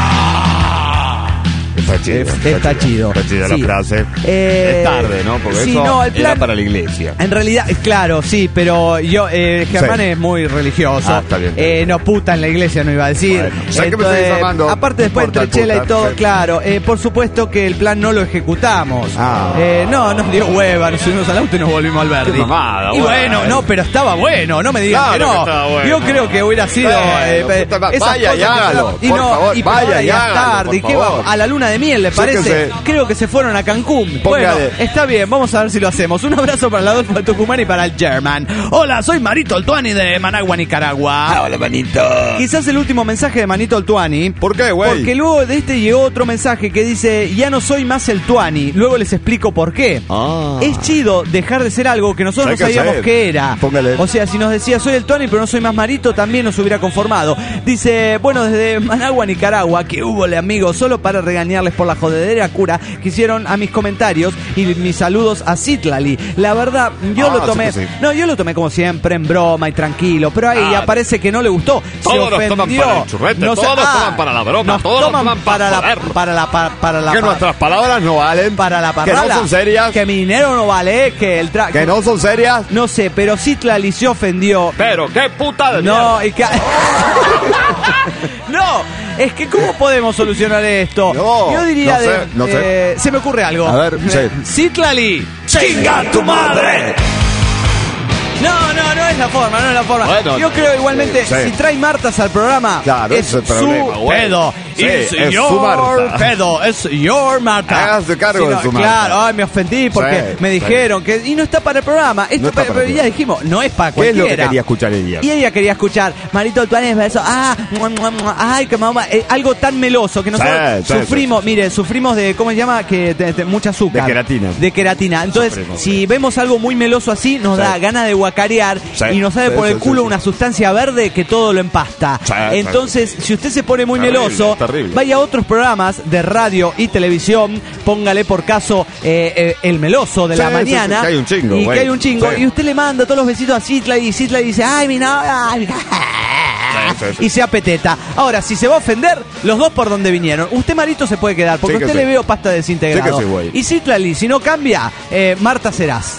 [SPEAKER 3] Está chido.
[SPEAKER 4] Está chida la frase. Es tarde, ¿no? Porque eso el plan era para la iglesia.
[SPEAKER 3] En realidad, claro, sí, pero Germán es muy religioso.
[SPEAKER 4] Está bien.
[SPEAKER 3] No, puta en la iglesia no iba a decir.
[SPEAKER 4] Bueno, sé que me estoy llamando.
[SPEAKER 3] Aparte, después entre chela y todo, claro. Por supuesto que el plan no lo ejecutamos. No, nos dio hueva, nos subimos al auto y nos volvimos al Verdi.
[SPEAKER 4] Mamada,
[SPEAKER 3] y bueno, no, pero estaba bueno, no me digan que no.
[SPEAKER 4] Bueno.
[SPEAKER 3] Yo creo que hubiera sido.
[SPEAKER 4] Vaya y hágalo, por favor, vaya y hágalo,
[SPEAKER 3] ¿Y qué vamos? A la luna de miel, ¿le parece? Creo que se fueron a Cancún. Bueno, está bien, vamos a ver si lo hacemos. Un abrazo para el Adolfo de Tucumán y para el German. Hola, soy Marito Oltuani de Managua, Nicaragua.
[SPEAKER 4] Hola, Manito.
[SPEAKER 3] Quizás el último mensaje de Manito Oltuani.
[SPEAKER 4] ¿Por qué, güey?
[SPEAKER 3] Porque luego de este llegó otro mensaje que dice: ya no soy más el Tuani. Luego les explico por qué. Es chido dejar de ser algo que nosotros no sabíamos qué era.
[SPEAKER 4] Póngale.
[SPEAKER 3] O sea, si nos decía soy el Tuani pero no soy más Marito, también nos hubiera conformado. Dice, bueno, desde Managua, Nicaragua, que hubole, amigos, solo para regañarles por la jodedera cura que hicieron a mis comentarios y mis saludos a Citlali. La verdad, yo lo tomé, yo lo tomé como siempre en broma y tranquilo, pero ahí parece que no le gustó.
[SPEAKER 4] Todos nos toman para el churrete, todos toman para la broma, todos toman para la que nuestras palabras no valen,
[SPEAKER 3] para la parrala,
[SPEAKER 4] que no son serias,
[SPEAKER 3] que mi dinero no vale, que
[SPEAKER 4] no son serias.
[SPEAKER 3] No sé, pero Citlali se ofendió.
[SPEAKER 4] Pero qué puta de
[SPEAKER 3] no, y que no, es que ¿cómo podemos solucionar esto? Yo diría
[SPEAKER 4] no sé.
[SPEAKER 3] Se me ocurre algo.
[SPEAKER 4] A ver,
[SPEAKER 3] Citlali, ¡chinga tu madre! No es la forma, Bueno, yo creo igualmente, si trae Martas al programa, es
[SPEAKER 4] el problema,
[SPEAKER 3] su pedo. Es
[SPEAKER 4] su Marta.
[SPEAKER 3] Pedo, es your Marta.
[SPEAKER 4] Hagas de cargo de su Marta.
[SPEAKER 3] Claro, me ofendí porque me dijeron que... Y no está para el programa. Esto pero ya dijimos, no es para cualquiera.
[SPEAKER 4] ¿Qué es lo que quería escuchar ella?
[SPEAKER 3] Y ella quería escuchar Marito Oltuani es eso. Ay, que mamá. Algo tan meloso que nosotros sufrimos. Mire, sufrimos de, ¿cómo se llama? Mucha azúcar.
[SPEAKER 4] De queratina.
[SPEAKER 3] Entonces, si vemos algo muy meloso así, nos da ganas de guacarear y nos sale por el culo una sustancia verde que todo lo empasta. Entonces, si usted se pone muy meloso, vaya a otros programas de radio y televisión, póngale por caso El Meloso de la mañana.
[SPEAKER 4] Que hay un chingo,
[SPEAKER 3] y que hay un chingo. Y usted le manda todos los besitos a Citlali y Citlali dice, ay, mi novia. y sea peteta. Ahora, si se va a ofender, los dos por donde vinieron. Usted, Marito, se puede quedar, porque usted le veo pasta desintegrado. Y Citlali, si no cambia, Marta serás.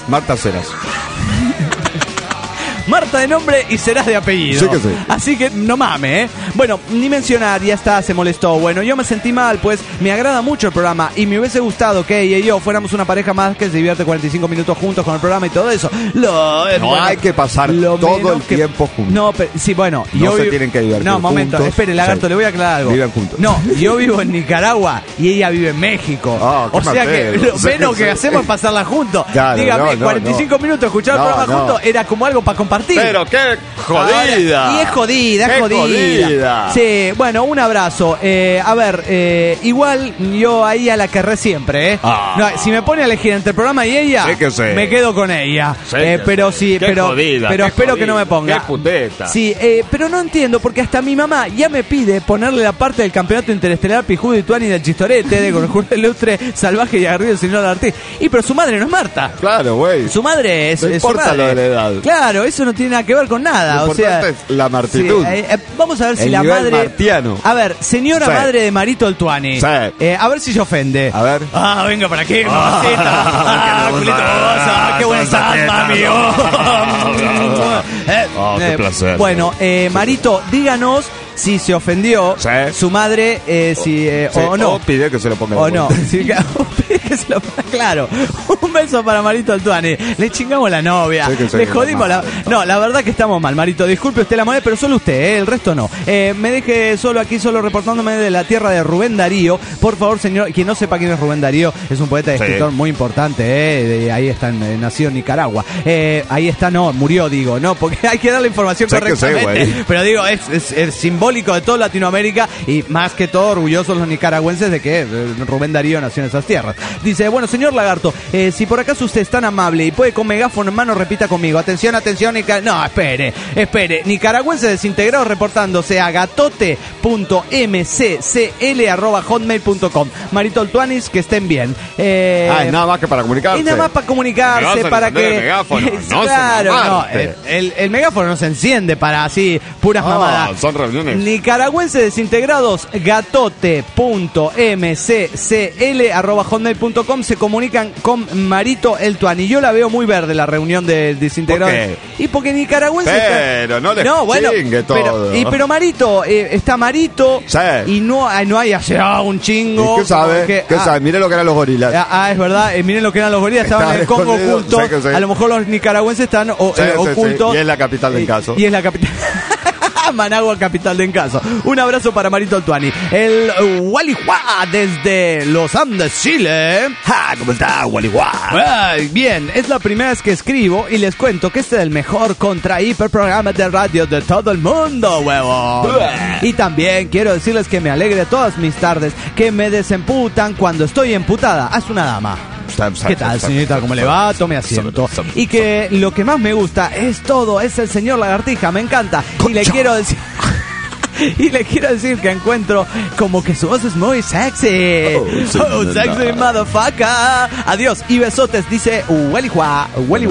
[SPEAKER 3] Marta de nombre y serás de apellido.
[SPEAKER 4] Sí que sí.
[SPEAKER 3] Así que no mames, ¿eh? Bueno, ni mencionar, ya está, se molestó. Bueno, yo me sentí mal, pues me agrada mucho el programa y me hubiese gustado que ella y yo fuéramos una pareja más que se divierte 45 minutos juntos con el programa y todo eso.
[SPEAKER 4] Hay que pasar todo el tiempo juntos.
[SPEAKER 3] No, pero, sí, bueno.
[SPEAKER 4] No se tienen que divertir.
[SPEAKER 3] No, momento,
[SPEAKER 4] juntos.
[SPEAKER 3] espere, Lagarto, le voy a aclarar algo.
[SPEAKER 4] Viven juntos.
[SPEAKER 3] No, yo vivo en Nicaragua y ella vive en México. O sea que lo menos que hacemos es pasarla juntos.
[SPEAKER 4] Claro,
[SPEAKER 3] dígame, 45 minutos escuchar el programa juntos era como algo para compartir.
[SPEAKER 4] Pero qué jodida.
[SPEAKER 3] Ahora, y es jodida. Sí, bueno, un abrazo. A ver, igual yo a ella la querré siempre, ¿eh? No, si me pone a elegir entre el programa y ella, me quedo con ella. Pero sí, pero espero que no me ponga.
[SPEAKER 4] Qué puteta.
[SPEAKER 3] Sí, pero no entiendo, porque hasta mi mamá ya me pide ponerle la parte del campeonato interestelar Pijudo y Tuani del Chistorete, de con el Julio Lustre, Salvaje y aguerrido el señor Artí. Pero su madre no es Marta.
[SPEAKER 4] Claro, güey.
[SPEAKER 3] Su madre es.
[SPEAKER 4] No importa lo de la edad.
[SPEAKER 3] Claro, eso no tiene nada que ver con nada.
[SPEAKER 4] Lo importante es la martitud.
[SPEAKER 3] Sí, vamos a ver si
[SPEAKER 4] el
[SPEAKER 3] la madre.
[SPEAKER 4] Martiano.
[SPEAKER 3] A ver, señora madre de Marito Altuani. A ver si se ofende.
[SPEAKER 4] A ver.
[SPEAKER 3] Venga para aquí, mamacita. Culito bobosa. Qué buena estás, mami.
[SPEAKER 4] Qué placer.
[SPEAKER 3] Bueno, Marito, díganos si se ofendió su madre, o no.
[SPEAKER 4] O pide que se lo ponga.
[SPEAKER 3] O no. Pide que se lo ponga. Claro. Un beso para Marito Altuani. Le chingamos la novia. Le jodimos la. No, la verdad que estamos mal, Marito. Disculpe usted la moneda, pero solo usted, el resto no. Me deje solo reportándome de la tierra de Rubén Darío. Por favor, señor, quien no sepa quién es Rubén Darío, es un poeta y escritor muy importante. Ahí está, nacido en Nicaragua. Ahí está, no, murió, digo, no, porque hay que dar la información correctamente. Pero digo, es simbólico de toda Latinoamérica y más que todo orgullosos los nicaragüenses de que Rubén Darío nació en esas tierras. Dice, bueno, señor Lagarto, si por acaso usted es tan amable y puede con megáfono en mano, repita conmigo. Atención, no, espere. Nicaragüenses desintegrados reportándose a gatote.mccl@hotmail.com. Marito Altuanis, que estén bien.
[SPEAKER 4] Es nada más que para comunicarse.
[SPEAKER 3] Es nada más para comunicarse, para que...
[SPEAKER 4] El megáfono,
[SPEAKER 3] el megáfono no se enciende para así puras mamadas.
[SPEAKER 4] Son reuniones.
[SPEAKER 3] Nicaragüenses desintegrados, gatote.mccl@hotmail.com, se comunican con Marito Altuani. Yo la veo muy verde la reunión de desintegrados.
[SPEAKER 4] ¿Por qué?
[SPEAKER 3] Y porque nicaragüenses
[SPEAKER 4] pero no les chingue todo.
[SPEAKER 3] Pero Marito, está Marito y no hay un chingo.
[SPEAKER 4] ¿Qué sabe? ¿Qué sabe? Miren lo que eran los gorilas.
[SPEAKER 3] Es verdad, miren lo que eran los gorilas. Estaban en el Congo ocultos. A lo mejor los nicaragüenses están ocultos.
[SPEAKER 4] Y es la capital del caso.
[SPEAKER 3] Y es la capital. Managua, capital de Encaso. Un abrazo para Marito Altuani. El Gualihuá desde los Andes, Chile.
[SPEAKER 4] ¿Cómo está, Gualihuá?
[SPEAKER 3] Bien, es la primera vez que escribo y les cuento que este es el mejor contra hiper programa de radio de todo el mundo, huevón. Y también quiero decirles que me alegre todas mis tardes, que me desemputan cuando estoy emputada. Es una dama. ¿Qué tal, señorita? ¿Cómo le va? Tome asiento. Y que lo que más me gusta es el señor Lagartija, me encanta. Y le quiero decir... Y le quiero decir que encuentro como que su voz es muy sexy. Sexy motherfucker. Adiós y besotes, dice Wallihua.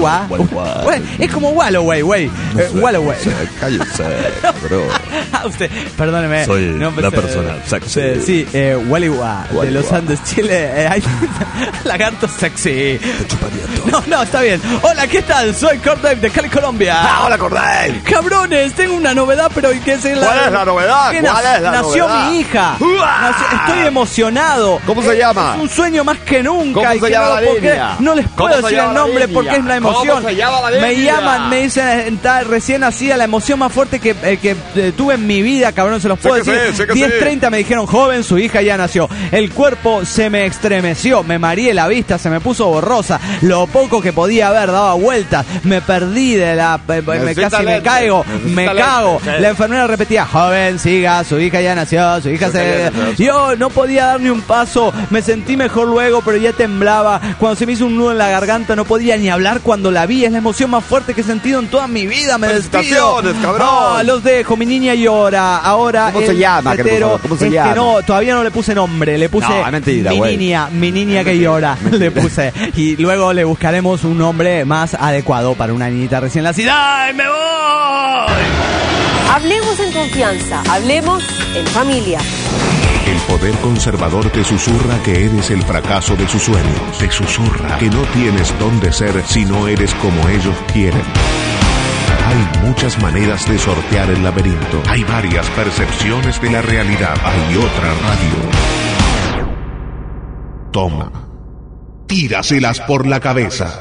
[SPEAKER 3] Es como Walloway, güey. Walloway.
[SPEAKER 4] Cállese, bro.
[SPEAKER 3] Usted, perdóneme.
[SPEAKER 4] Soy la persona sexy.
[SPEAKER 3] Sí, Wallihua de los Andes, Chile. Lagarto sexy.
[SPEAKER 4] Te chuparía todo.
[SPEAKER 3] No, está bien. Hola, ¿qué tal? Soy Cordave de Cali, Colombia.
[SPEAKER 4] Hola, Cordave.
[SPEAKER 3] Cabrones, tengo una novedad, pero ¿qué es la...
[SPEAKER 4] ¿Cuál es la novedad?
[SPEAKER 3] Nació mi hija. Estoy emocionado.
[SPEAKER 4] ¿Cómo se llama?
[SPEAKER 3] Es un sueño más que nunca.
[SPEAKER 4] ¿Cómo se llama la niña?
[SPEAKER 3] No les puedo decir el nombre porque es la emoción.
[SPEAKER 4] ¿Cómo se llama la niña?
[SPEAKER 3] Me llaman, me dicen, recién nacida, la emoción más fuerte que tuve en mi vida, cabrón, se los puedo decir. 10:30 me dijeron, joven, su hija ya nació. El cuerpo se me estremeció, me mareé la vista, se me puso borrosa. Lo poco que podía ver daba vueltas. Me perdí de la... casi me caigo, me cago. La enfermera repetía, joven, siga, su hija ya nació, su hija se... Yo no podía dar ni un paso, me sentí mejor luego, pero ya temblaba. Cuando se me hizo un nudo en la garganta, no podía ni hablar cuando la vi. Es la emoción más fuerte que he sentido en toda mi vida. Me despido. Los dejo, mi niña llora. Ahora
[SPEAKER 4] ¿cómo se llama? ¿Cómo se llama?
[SPEAKER 3] Que no, todavía no le puse nombre, le puse
[SPEAKER 4] mentira,
[SPEAKER 3] mi niña que llora, le puse. Y luego le buscaremos un nombre más adecuado para una niñita recién nacida. ¡Ay, me voy!
[SPEAKER 5] Hablemos en confianza, hablemos en familia.
[SPEAKER 1] El poder conservador te susurra que eres el fracaso de sus sueños. Te susurra que no tienes dónde ser si no eres como ellos quieren. Hay muchas maneras de sortear el laberinto. Hay varias percepciones de la realidad. Hay otra radio. Toma. Tíraselas por la cabeza.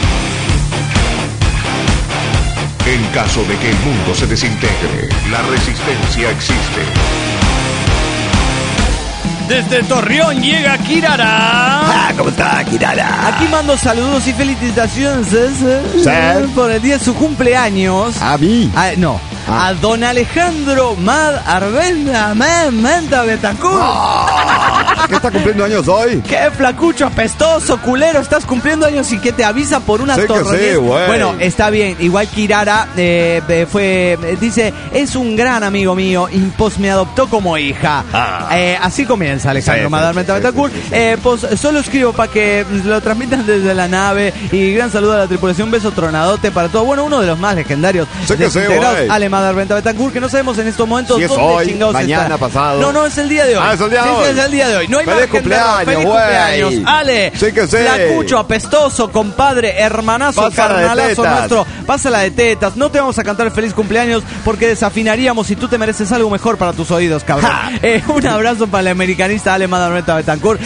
[SPEAKER 1] En caso de que el mundo se desintegre, la resistencia existe.
[SPEAKER 3] Desde Torreón llega Kirara.
[SPEAKER 6] ¿Cómo está, Kirara?
[SPEAKER 3] Aquí mando saludos y felicitaciones por el día de su cumpleaños.
[SPEAKER 6] ¿A mí?
[SPEAKER 3] No. A don Alejandro Mad Arbenda Menta Betancourt.
[SPEAKER 6] ¿Qué está cumpliendo años hoy?
[SPEAKER 3] ¡Qué flacucho apestoso, culero! Estás cumpliendo años y que te avisa por una torre. Bueno, está bien. Igual Kirara dice, es un gran amigo mío y pues me adoptó como hija. Así comienza Alejandro Mad Arbenda Betancourt. Pues solo escribo para que lo transmitan desde la nave y gran saludo a la tripulación. Un beso tronadote para todo. Bueno, uno de los más legendarios. Mad Arbenda Betancourt, que no sabemos en estos momentos
[SPEAKER 6] si es
[SPEAKER 3] dónde
[SPEAKER 6] hoy,
[SPEAKER 3] chingados
[SPEAKER 6] mañana,
[SPEAKER 3] está.
[SPEAKER 6] Pasado.
[SPEAKER 3] No, es el día de hoy.
[SPEAKER 6] Es el día de hoy.
[SPEAKER 3] Es el día de hoy. No hay
[SPEAKER 6] feliz
[SPEAKER 3] más
[SPEAKER 6] cumpleaños,
[SPEAKER 3] feliz cumpleaños. Ale, flacucho, apestoso, compadre, hermanazo, carnalazo nuestro. Pásala de tetas. No te vamos a cantar el feliz cumpleaños porque desafinaríamos y tú te mereces algo mejor para tus oídos, cabrón. Un abrazo para el americanista Ale Mad Arbenda Betancourt.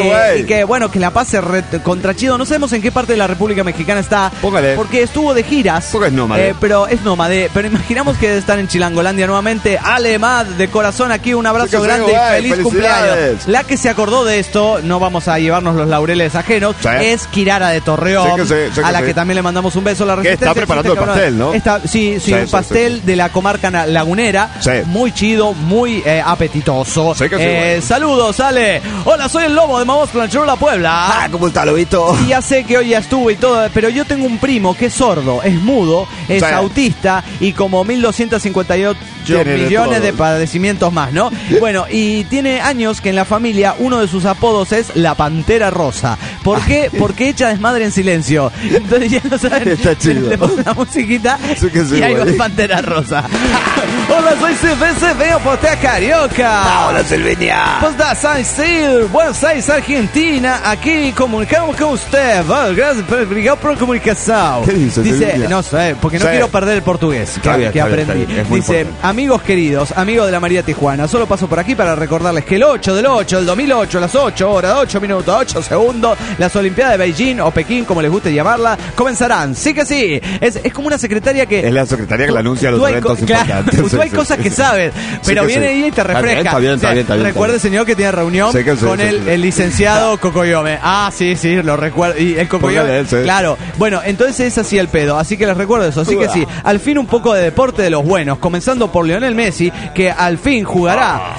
[SPEAKER 3] Y que bueno, que la pase contra chido. No sabemos en qué parte de la República Mexicana está.
[SPEAKER 6] Póngale.
[SPEAKER 3] Porque estuvo de giras.
[SPEAKER 6] Porque es nómade.
[SPEAKER 3] Pero es nómade. Pero imaginamos que debe estar en Chilangolandia nuevamente. Ale Mad, de corazón aquí, un abrazo grande y feliz cumpleaños. La que se acordó de esto, no vamos a llevarnos los laureles ajenos, es Kirara de Torreón, a la que también le mandamos un beso. La
[SPEAKER 6] Resistencia está preparando el pastel, ¿no?
[SPEAKER 3] Un pastel de la comarca lagunera, muy chido, muy apetitoso. Saludos, Ale. Hola, soy el Lobo de Mamos Plancharola, Puebla.
[SPEAKER 6] ¿Cómo está, Lobito?
[SPEAKER 3] Y ya sé que hoy ya estuvo y todo, pero yo tengo un primo que es sordo, es mudo, es autista y como 1258 millones de padecimientos más, ¿no? Bueno, y tiene años que en la familia uno de sus apodos es la Pantera Rosa. ¿Por qué? Porque echa desmadre en silencio. Entonces ya no saben.
[SPEAKER 6] Está chido.
[SPEAKER 3] Le ponen una musiquita y ahí va Pantera Rosa. Hola, soy CBC, veo por te Carioca.
[SPEAKER 6] Hola, Silvina.
[SPEAKER 3] Pues da San Sil, Buenos Aires, Argentina. Aquí comunicamos con usted. Gracias por comunicación.
[SPEAKER 6] ¿Qué dice?
[SPEAKER 3] Dice, no sé, porque no quiero perder el portugués que aprendí. Dice, amigos queridos, amigos de la María Tijuana, solo paso por aquí para recordarles que el 8 del 8 del 2008, las 8 horas, 8 minutos, 8 segundos, las Olimpiadas de Beijing o Pekín, como les guste llamarla, comenzarán. Sí que sí. Es como una secretaria que...
[SPEAKER 6] Es la secretaria que le anuncia los eventos importantes.
[SPEAKER 3] Tú hay cosas que sabes, pero viene ahí y te refresca.
[SPEAKER 6] Está bien.
[SPEAKER 3] Recuerde, señor, que tiene reunión con el licenciado Cocoyome. Sí, lo recuerdo. Y el Cocoyome, claro. Bueno, entonces es así el pedo. Así que les recuerdo eso. Así que sí, al fin un poco de deporte de los buenos. Comenzando por Lionel Messi, que al fin jugará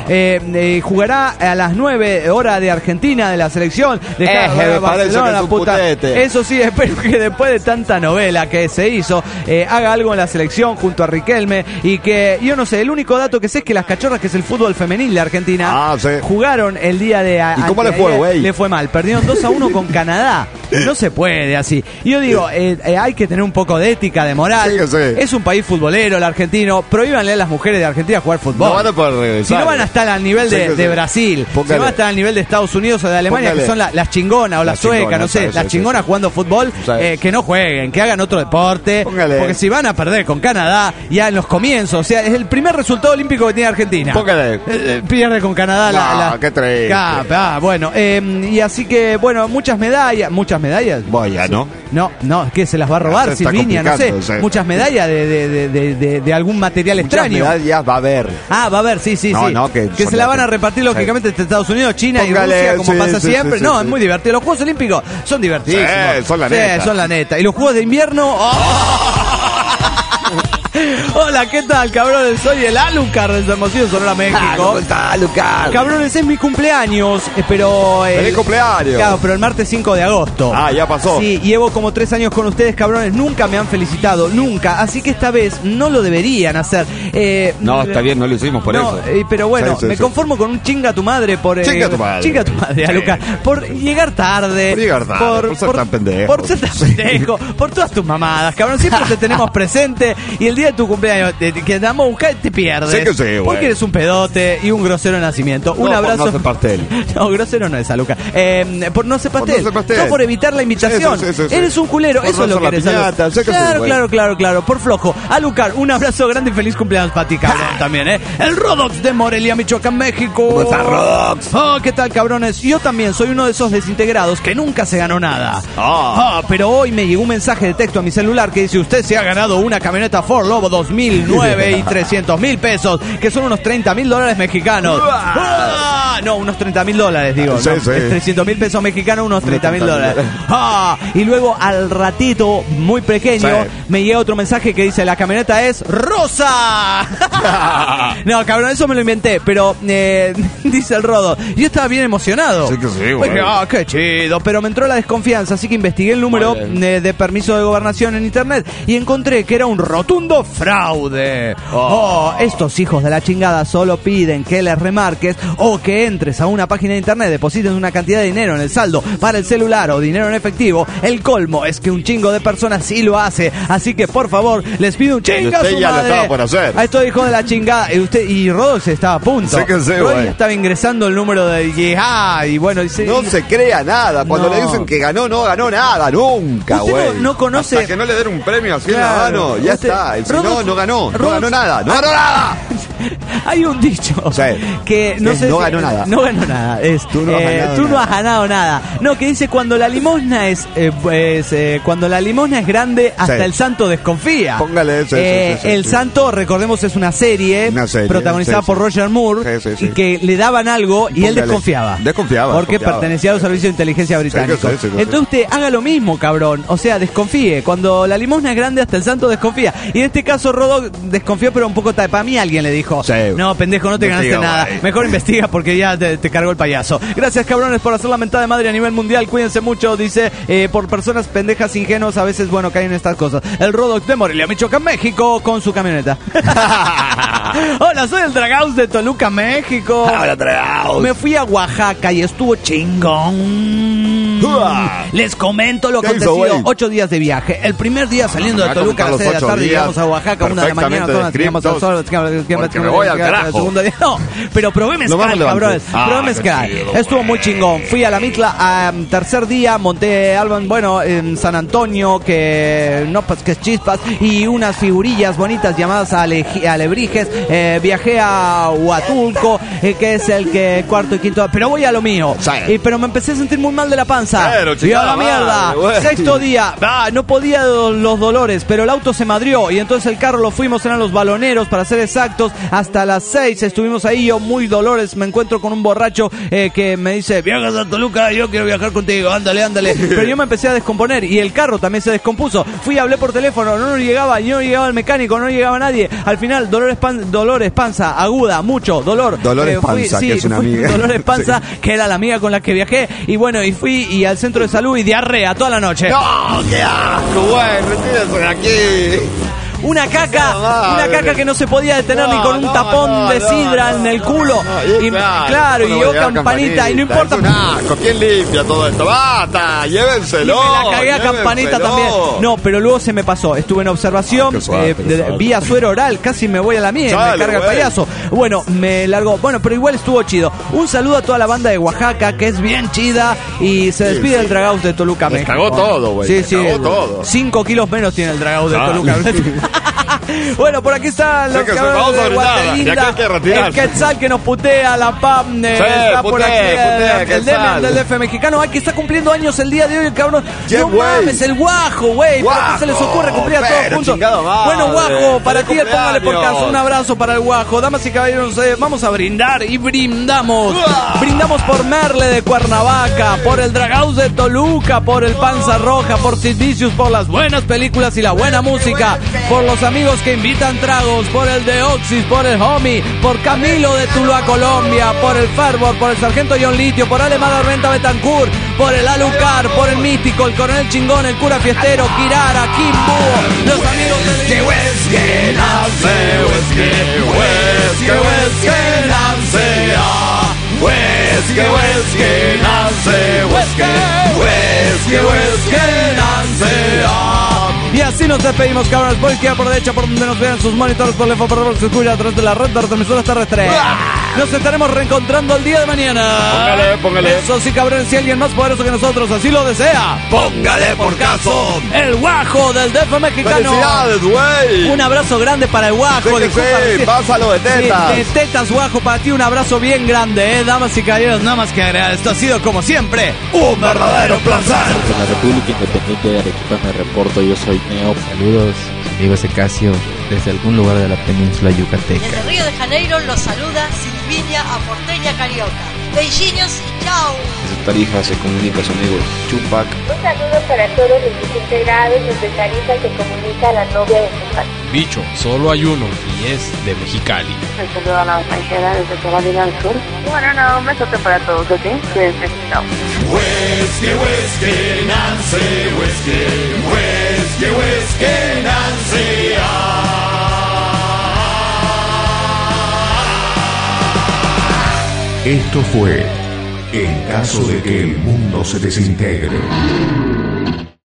[SPEAKER 3] a las 9 horas de Argentina, de la selección de Barcelona, puta. Eso sí, espero que después de tanta novela que se hizo, haga algo en la selección junto a Riquelme. Y que, yo no sé, el único dato que sé es que las Cachorras, que es el fútbol femenil de Argentina, jugaron el día de...
[SPEAKER 6] ¿Y cómo le fue, güey?
[SPEAKER 3] Le fue mal, perdieron 2-1 con Canadá. No se puede así. Y yo digo, hay que tener un poco de ética, de moral. Es un país futbolero el argentino. Prohíbanle a las mujeres de Argentina jugar fútbol.
[SPEAKER 6] No van a poder regresar.
[SPEAKER 3] Si no van a estar al nivel de Brasil, si no van a estar al nivel de Estados Unidos o de Alemania, que son las chingonas o las suecas, no sé, las chingonas jugando fútbol, que no jueguen, que hagan otro deporte. Porque si van a perder con Canadá, ya en los comienzos, o sea, es el primer resultado olímpico que tiene Argentina. Pierde con Canadá
[SPEAKER 6] qué triste.
[SPEAKER 3] Bueno, y así que, bueno, muchas medallas.
[SPEAKER 6] Vaya, ¿no?
[SPEAKER 3] No, que se las va a robar Silvinia, no sé. Muchas medallas de algún material extraño.
[SPEAKER 6] Muchas medallas va a haber.
[SPEAKER 3] Va a haber, sí. Que se la van a repartir, lógicamente, entre Estados Unidos, China y Rusia, como pasa siempre. Es muy divertido. Los Juegos Olímpicos son divertidísimos.
[SPEAKER 6] Son la neta.
[SPEAKER 3] Y los Juegos de Invierno... Hola, ¿qué tal, cabrones? Soy el Alucard desde Hermosillo, Sonora, México.
[SPEAKER 6] ¿Cómo está, Alucard?
[SPEAKER 3] Cabrones, es mi cumpleaños, pero...
[SPEAKER 6] ¡Feliz cumpleaños!
[SPEAKER 3] Claro, pero el martes 5 de agosto.
[SPEAKER 6] Ya pasó.
[SPEAKER 3] Sí, llevo como 3 años con ustedes, cabrones. Nunca me han felicitado, nunca. Así que esta vez no lo deberían hacer.
[SPEAKER 6] No, está bien, no lo hicimos por eso.
[SPEAKER 3] Pero bueno, me conformo con un chinga tu madre por...
[SPEAKER 6] Chinga tu madre,
[SPEAKER 3] Alucard. Por llegar tarde.
[SPEAKER 6] Por ser tan pendejo.
[SPEAKER 3] Por ser tan pendejo. Por todas tus mamadas, cabrón. Siempre te tenemos presente. Y el día día de tu cumpleaños, que te vamos a buscar, te pierdes.
[SPEAKER 6] Sí que sí, güey.
[SPEAKER 3] Porque eres un pedote y un grosero de nacimiento. Un abrazo.
[SPEAKER 6] Por no hacer pastel.
[SPEAKER 3] No, grosero no es, Luca. Por no hacer pastel.
[SPEAKER 6] Por no hacer pastel.
[SPEAKER 3] No, por evitar la invitación.
[SPEAKER 6] Sí.
[SPEAKER 3] Eres un culero,
[SPEAKER 6] Por
[SPEAKER 3] eso es
[SPEAKER 6] no
[SPEAKER 3] lo que
[SPEAKER 6] hacer
[SPEAKER 3] eres.
[SPEAKER 6] la piñata,
[SPEAKER 3] Claro. Por flojo. Alucar, un abrazo grande y feliz cumpleaños para ti, cabrón, también, ¿eh? El Rodox de Morelia, Michoacán, México.
[SPEAKER 6] ¿Cómo está, Rodox?
[SPEAKER 3] Oh, ¿qué tal, cabrones? Yo también soy uno de esos desintegrados que nunca se ganó nada. Pero hoy me llegó un mensaje de texto a mi celular que dice: usted se ha ganado una camioneta Ford Lobo 2009 y 300,000 pesos, que son unos $30,000 mexicanos. No, unos $30,000, digo.
[SPEAKER 6] Sí,
[SPEAKER 3] ¿no?
[SPEAKER 6] sí.
[SPEAKER 3] 300,000 pesos mexicanos, unos $30,000. Y luego al ratito, muy pequeño, me llega otro mensaje que dice: la camioneta es rosa. No, cabrón, eso me lo inventé, pero dice el Rodo. Yo estaba bien emocionado.
[SPEAKER 6] Sí que sí, güey.
[SPEAKER 3] Qué chido, pero me entró la desconfianza, así que investigué el número de permiso de gobernación en internet y encontré que era un rotundo fraude. Estos hijos de la chingada solo piden que les remarques o que entres a una página de internet, deposites una cantidad de dinero en el saldo para el celular o dinero en efectivo. El colmo es que un chingo de personas sí lo hace, así que por favor les pido un chinga a su
[SPEAKER 6] ya
[SPEAKER 3] madre.
[SPEAKER 6] lo estaba por hacer.
[SPEAKER 3] A estos hijos de la chingada. Y Rodox estaba a punto.
[SPEAKER 6] Sí que sí,
[SPEAKER 3] Rodox
[SPEAKER 6] güey.
[SPEAKER 3] estaba ingresando el número de y bueno, dice,
[SPEAKER 6] No se crea nada. Cuando
[SPEAKER 3] No.
[SPEAKER 6] le dicen que ganó, no ganó nada. Nunca,
[SPEAKER 3] Usted
[SPEAKER 6] güey.
[SPEAKER 3] no conoce.
[SPEAKER 6] Hasta que no le den un premio así
[SPEAKER 3] Claro.
[SPEAKER 6] en la mano. Ya
[SPEAKER 3] Usted-
[SPEAKER 6] está. Y si
[SPEAKER 3] Rodox-
[SPEAKER 6] no ganó. No
[SPEAKER 3] Rodox-
[SPEAKER 6] ganó nada. ¡No ganó nada!
[SPEAKER 3] Hay un dicho que no sé
[SPEAKER 6] no
[SPEAKER 3] si-
[SPEAKER 6] ganó nada.
[SPEAKER 3] No ganó nada.
[SPEAKER 6] Tú no has ganado
[SPEAKER 3] tú no
[SPEAKER 6] nada.
[SPEAKER 3] has ganado nada. No, que dice cuando la limosna es cuando la limosna es grande, hasta
[SPEAKER 6] Sí.
[SPEAKER 3] el santo desconfía.
[SPEAKER 6] Póngale eso, sí,
[SPEAKER 3] El
[SPEAKER 6] sí.
[SPEAKER 3] santo, recordemos, es una serie protagonizada
[SPEAKER 6] sí,
[SPEAKER 3] por
[SPEAKER 6] sí.
[SPEAKER 3] Roger Moore
[SPEAKER 6] Sí.
[SPEAKER 3] y que le daban algo y él
[SPEAKER 6] Póngale.
[SPEAKER 3] desconfiaba.
[SPEAKER 6] Desconfiaba.
[SPEAKER 3] Porque pertenecía a los servicios de inteligencia británicos.
[SPEAKER 6] Sí.
[SPEAKER 3] Entonces usted haga lo mismo, cabrón. O sea, desconfíe. Cuando la limosna es grande, hasta el santo desconfía. Y en este caso, Rodo desconfió, pero un poco tarde. Para mí alguien le dijo:
[SPEAKER 6] Sí.
[SPEAKER 3] no, pendejo, no te ganaste
[SPEAKER 6] Investiga,
[SPEAKER 3] nada.
[SPEAKER 6] güey.
[SPEAKER 3] Mejor investiga porque ya te cargó el payaso. Gracias, cabrones, por hacer la mentada de madre a nivel mundial. Cuídense mucho, dice. Por personas pendejas ingenuas, a veces, bueno, caen en estas cosas. El Rodox de Morelia, Michoacán, México, con su camioneta. Hola, soy el Dragaus de Toluca, México.
[SPEAKER 6] Hola, Dragaus.
[SPEAKER 3] Me fui a Oaxaca y estuvo chingón. Les comento lo
[SPEAKER 6] ¿Qué hizo,
[SPEAKER 3] acontecido.
[SPEAKER 6] güey?
[SPEAKER 3] 8 días de viaje. El primer día saliendo de
[SPEAKER 6] Acá
[SPEAKER 3] Toluca a las
[SPEAKER 6] contar
[SPEAKER 3] 6 de la
[SPEAKER 6] los
[SPEAKER 3] tarde,
[SPEAKER 6] 8
[SPEAKER 3] llegamos a
[SPEAKER 6] días
[SPEAKER 3] Oaxaca, 1 de la mañana.
[SPEAKER 6] perfectamente
[SPEAKER 3] Llegamos al sol,
[SPEAKER 6] porque me voy al carajo.
[SPEAKER 3] segundo día. No, pero probé
[SPEAKER 6] Lo más
[SPEAKER 3] mezcal,
[SPEAKER 6] relevante.
[SPEAKER 3] cabrones. Probé
[SPEAKER 6] qué
[SPEAKER 3] mezcal.
[SPEAKER 6] chido,
[SPEAKER 3] Estuvo muy chingón. Fui a la Mitla, tercer día, monté Alban, bueno, en San Antonio, que no, pues que es chispas, y unas figurillas bonitas llamadas alebrijes. Viajé a Huatulco, que es el que cuarto y quinto, pero voy a lo mío.
[SPEAKER 6] Sí.
[SPEAKER 3] Pero me empecé a sentir muy mal de la panza.
[SPEAKER 6] Pero,
[SPEAKER 3] Y a
[SPEAKER 6] chingada
[SPEAKER 3] la mierda.
[SPEAKER 6] madre, güey.
[SPEAKER 3] Sexto día, no podía los dolores, pero el auto se madrió y entonces el carro lo fuimos, eran los baloneros para ser exactos, hasta las 6 estuvimos ahí, yo muy dolores, me encuentro con un borracho que me dice: viajas a Toluca, yo quiero viajar contigo, ándale. Pero yo me empecé a descomponer y el carro también se descompuso. Fui, hablé por teléfono, no llegaba el mecánico, no llegaba nadie. Al final, dolores panza aguda, mucho dolor.
[SPEAKER 6] Dolores Panza, que es una amiga.
[SPEAKER 3] Dolores Panza,
[SPEAKER 6] Sí.
[SPEAKER 3] que era la amiga con la que viajé. Y bueno, y fui y al centro de salud y diarrea toda la noche.
[SPEAKER 6] ¡No! ¡Qué asco, güey! ¡Retírese de aquí!
[SPEAKER 3] Una caca
[SPEAKER 6] madre.
[SPEAKER 3] que no se podía detener ni con un tapón de sidra en el culo. Y claro, y yo campanita, y no importa.
[SPEAKER 6] Es un asco. ¿Quién limpia todo esto? ¡Basta!
[SPEAKER 3] Y
[SPEAKER 6] ¡Llévenselo!
[SPEAKER 3] me la cagué a campanita
[SPEAKER 6] llévenselo.
[SPEAKER 3] también. No, pero luego se me pasó. Estuve en observación,
[SPEAKER 6] Qué suave, qué suave.
[SPEAKER 3] vía suero oral, casi me voy a la mía,
[SPEAKER 6] Chale,
[SPEAKER 3] me carga el
[SPEAKER 6] güey.
[SPEAKER 3] payaso. Bueno, me largó. Bueno, pero igual estuvo chido. Un saludo a toda la banda de Oaxaca, que es bien chida. Y se despide el Dragaus de Toluca,
[SPEAKER 6] Les
[SPEAKER 3] México.
[SPEAKER 6] cagó todo, güey.
[SPEAKER 3] Sí,
[SPEAKER 6] Les
[SPEAKER 3] sí.
[SPEAKER 6] cagó todo.
[SPEAKER 3] 5 kilos menos tiene el Dragaus de Toluca. Bueno, por aquí están los
[SPEAKER 6] Sí, que se
[SPEAKER 3] cabrones
[SPEAKER 6] vamos a
[SPEAKER 3] de
[SPEAKER 6] brindar,
[SPEAKER 3] Guatelinda.
[SPEAKER 6] ya que hay que retirarse.
[SPEAKER 3] El Quetzal que nos putea, la PAM está por
[SPEAKER 6] putea,
[SPEAKER 3] aquí,
[SPEAKER 6] putea,
[SPEAKER 3] el
[SPEAKER 6] Quetzal.
[SPEAKER 3] del DF mexicano. Ay, que está cumpliendo años el día de hoy, el cabrón.
[SPEAKER 6] ¿Quién,
[SPEAKER 3] No
[SPEAKER 6] güey?
[SPEAKER 3] mames, el Guajo, güey. ¿Por qué se les ocurre cumplir a todos
[SPEAKER 6] pero
[SPEAKER 3] juntos?
[SPEAKER 6] chingado madre.
[SPEAKER 3] Bueno, Guajo, para ti,
[SPEAKER 6] ¡Feliz
[SPEAKER 3] póngale por
[SPEAKER 6] cumpleaños!
[SPEAKER 3] caso. Un abrazo para el Guajo. Damas y caballeros, vamos a brindar y brindamos. Brindamos por Merle de Cuernavaca, por el Dragaus de Toluca, por el Panza Roja, por Sid Vicious, por las buenas películas y la buena música, por los amigos que invitan tragos, por el de Oxys, por el Homie, por Camilo de Tuluá, Colombia, por el Fervor, por el Sargento John Litio, por Alemada Renta Betancourt, por el Alucar, por el Místico, el Coronel Chingón, el Cura Fiestero, Kirara, Kimbo, los amigos de
[SPEAKER 6] Whisky nace, whisky nace, whisky nace, whisky nace.
[SPEAKER 3] Y así nos nos despedimos, cabrones. Por izquierda, por derecha, por donde nos vean sus monitores, por lejos, por debajo, se escucha a través de la red de retransmisoras terrestres. Nos estaremos reencontrando el día de mañana.
[SPEAKER 4] Póngale.
[SPEAKER 3] Eso sí, cabrones, si alguien más poderoso que nosotros así lo desea,
[SPEAKER 4] póngale por caso.
[SPEAKER 3] El Guajo del DF mexicano.
[SPEAKER 4] ¡Felicidades, güey!
[SPEAKER 3] Un abrazo grande para el Guajo.
[SPEAKER 4] Sí, pásalo de tetas.
[SPEAKER 3] De tetas, Guajo, para ti un abrazo bien grande, damas y caballeros, nada más que agregar. Esto ha sido, como siempre, un verdadero placer.
[SPEAKER 7] En la República Independiente de Arequipa me reporto, yo soy Neo.
[SPEAKER 8] Saludos, amigo Secasio, desde algún lugar de la península yucateca.
[SPEAKER 9] Desde Río de Janeiro los saluda Silvinia Aporteña Carioca. Beijinhos y chao.
[SPEAKER 10] Desde Tarija se comunica su amigo Chupac.
[SPEAKER 11] Un saludo para todos los integrados desde Tarija que comunica a la novia de Chupac.
[SPEAKER 12] Bicho, solo hay uno y es de Mexicali.
[SPEAKER 11] Un saludo a la extranjera desde Carolina del Sur. Bueno, no, un besote para todos, ¿ok? Cuídense, chao.
[SPEAKER 13] Whiskey, Nancy, whiskey, Nancy.
[SPEAKER 1] Esto fue En caso de que el mundo se desintegre.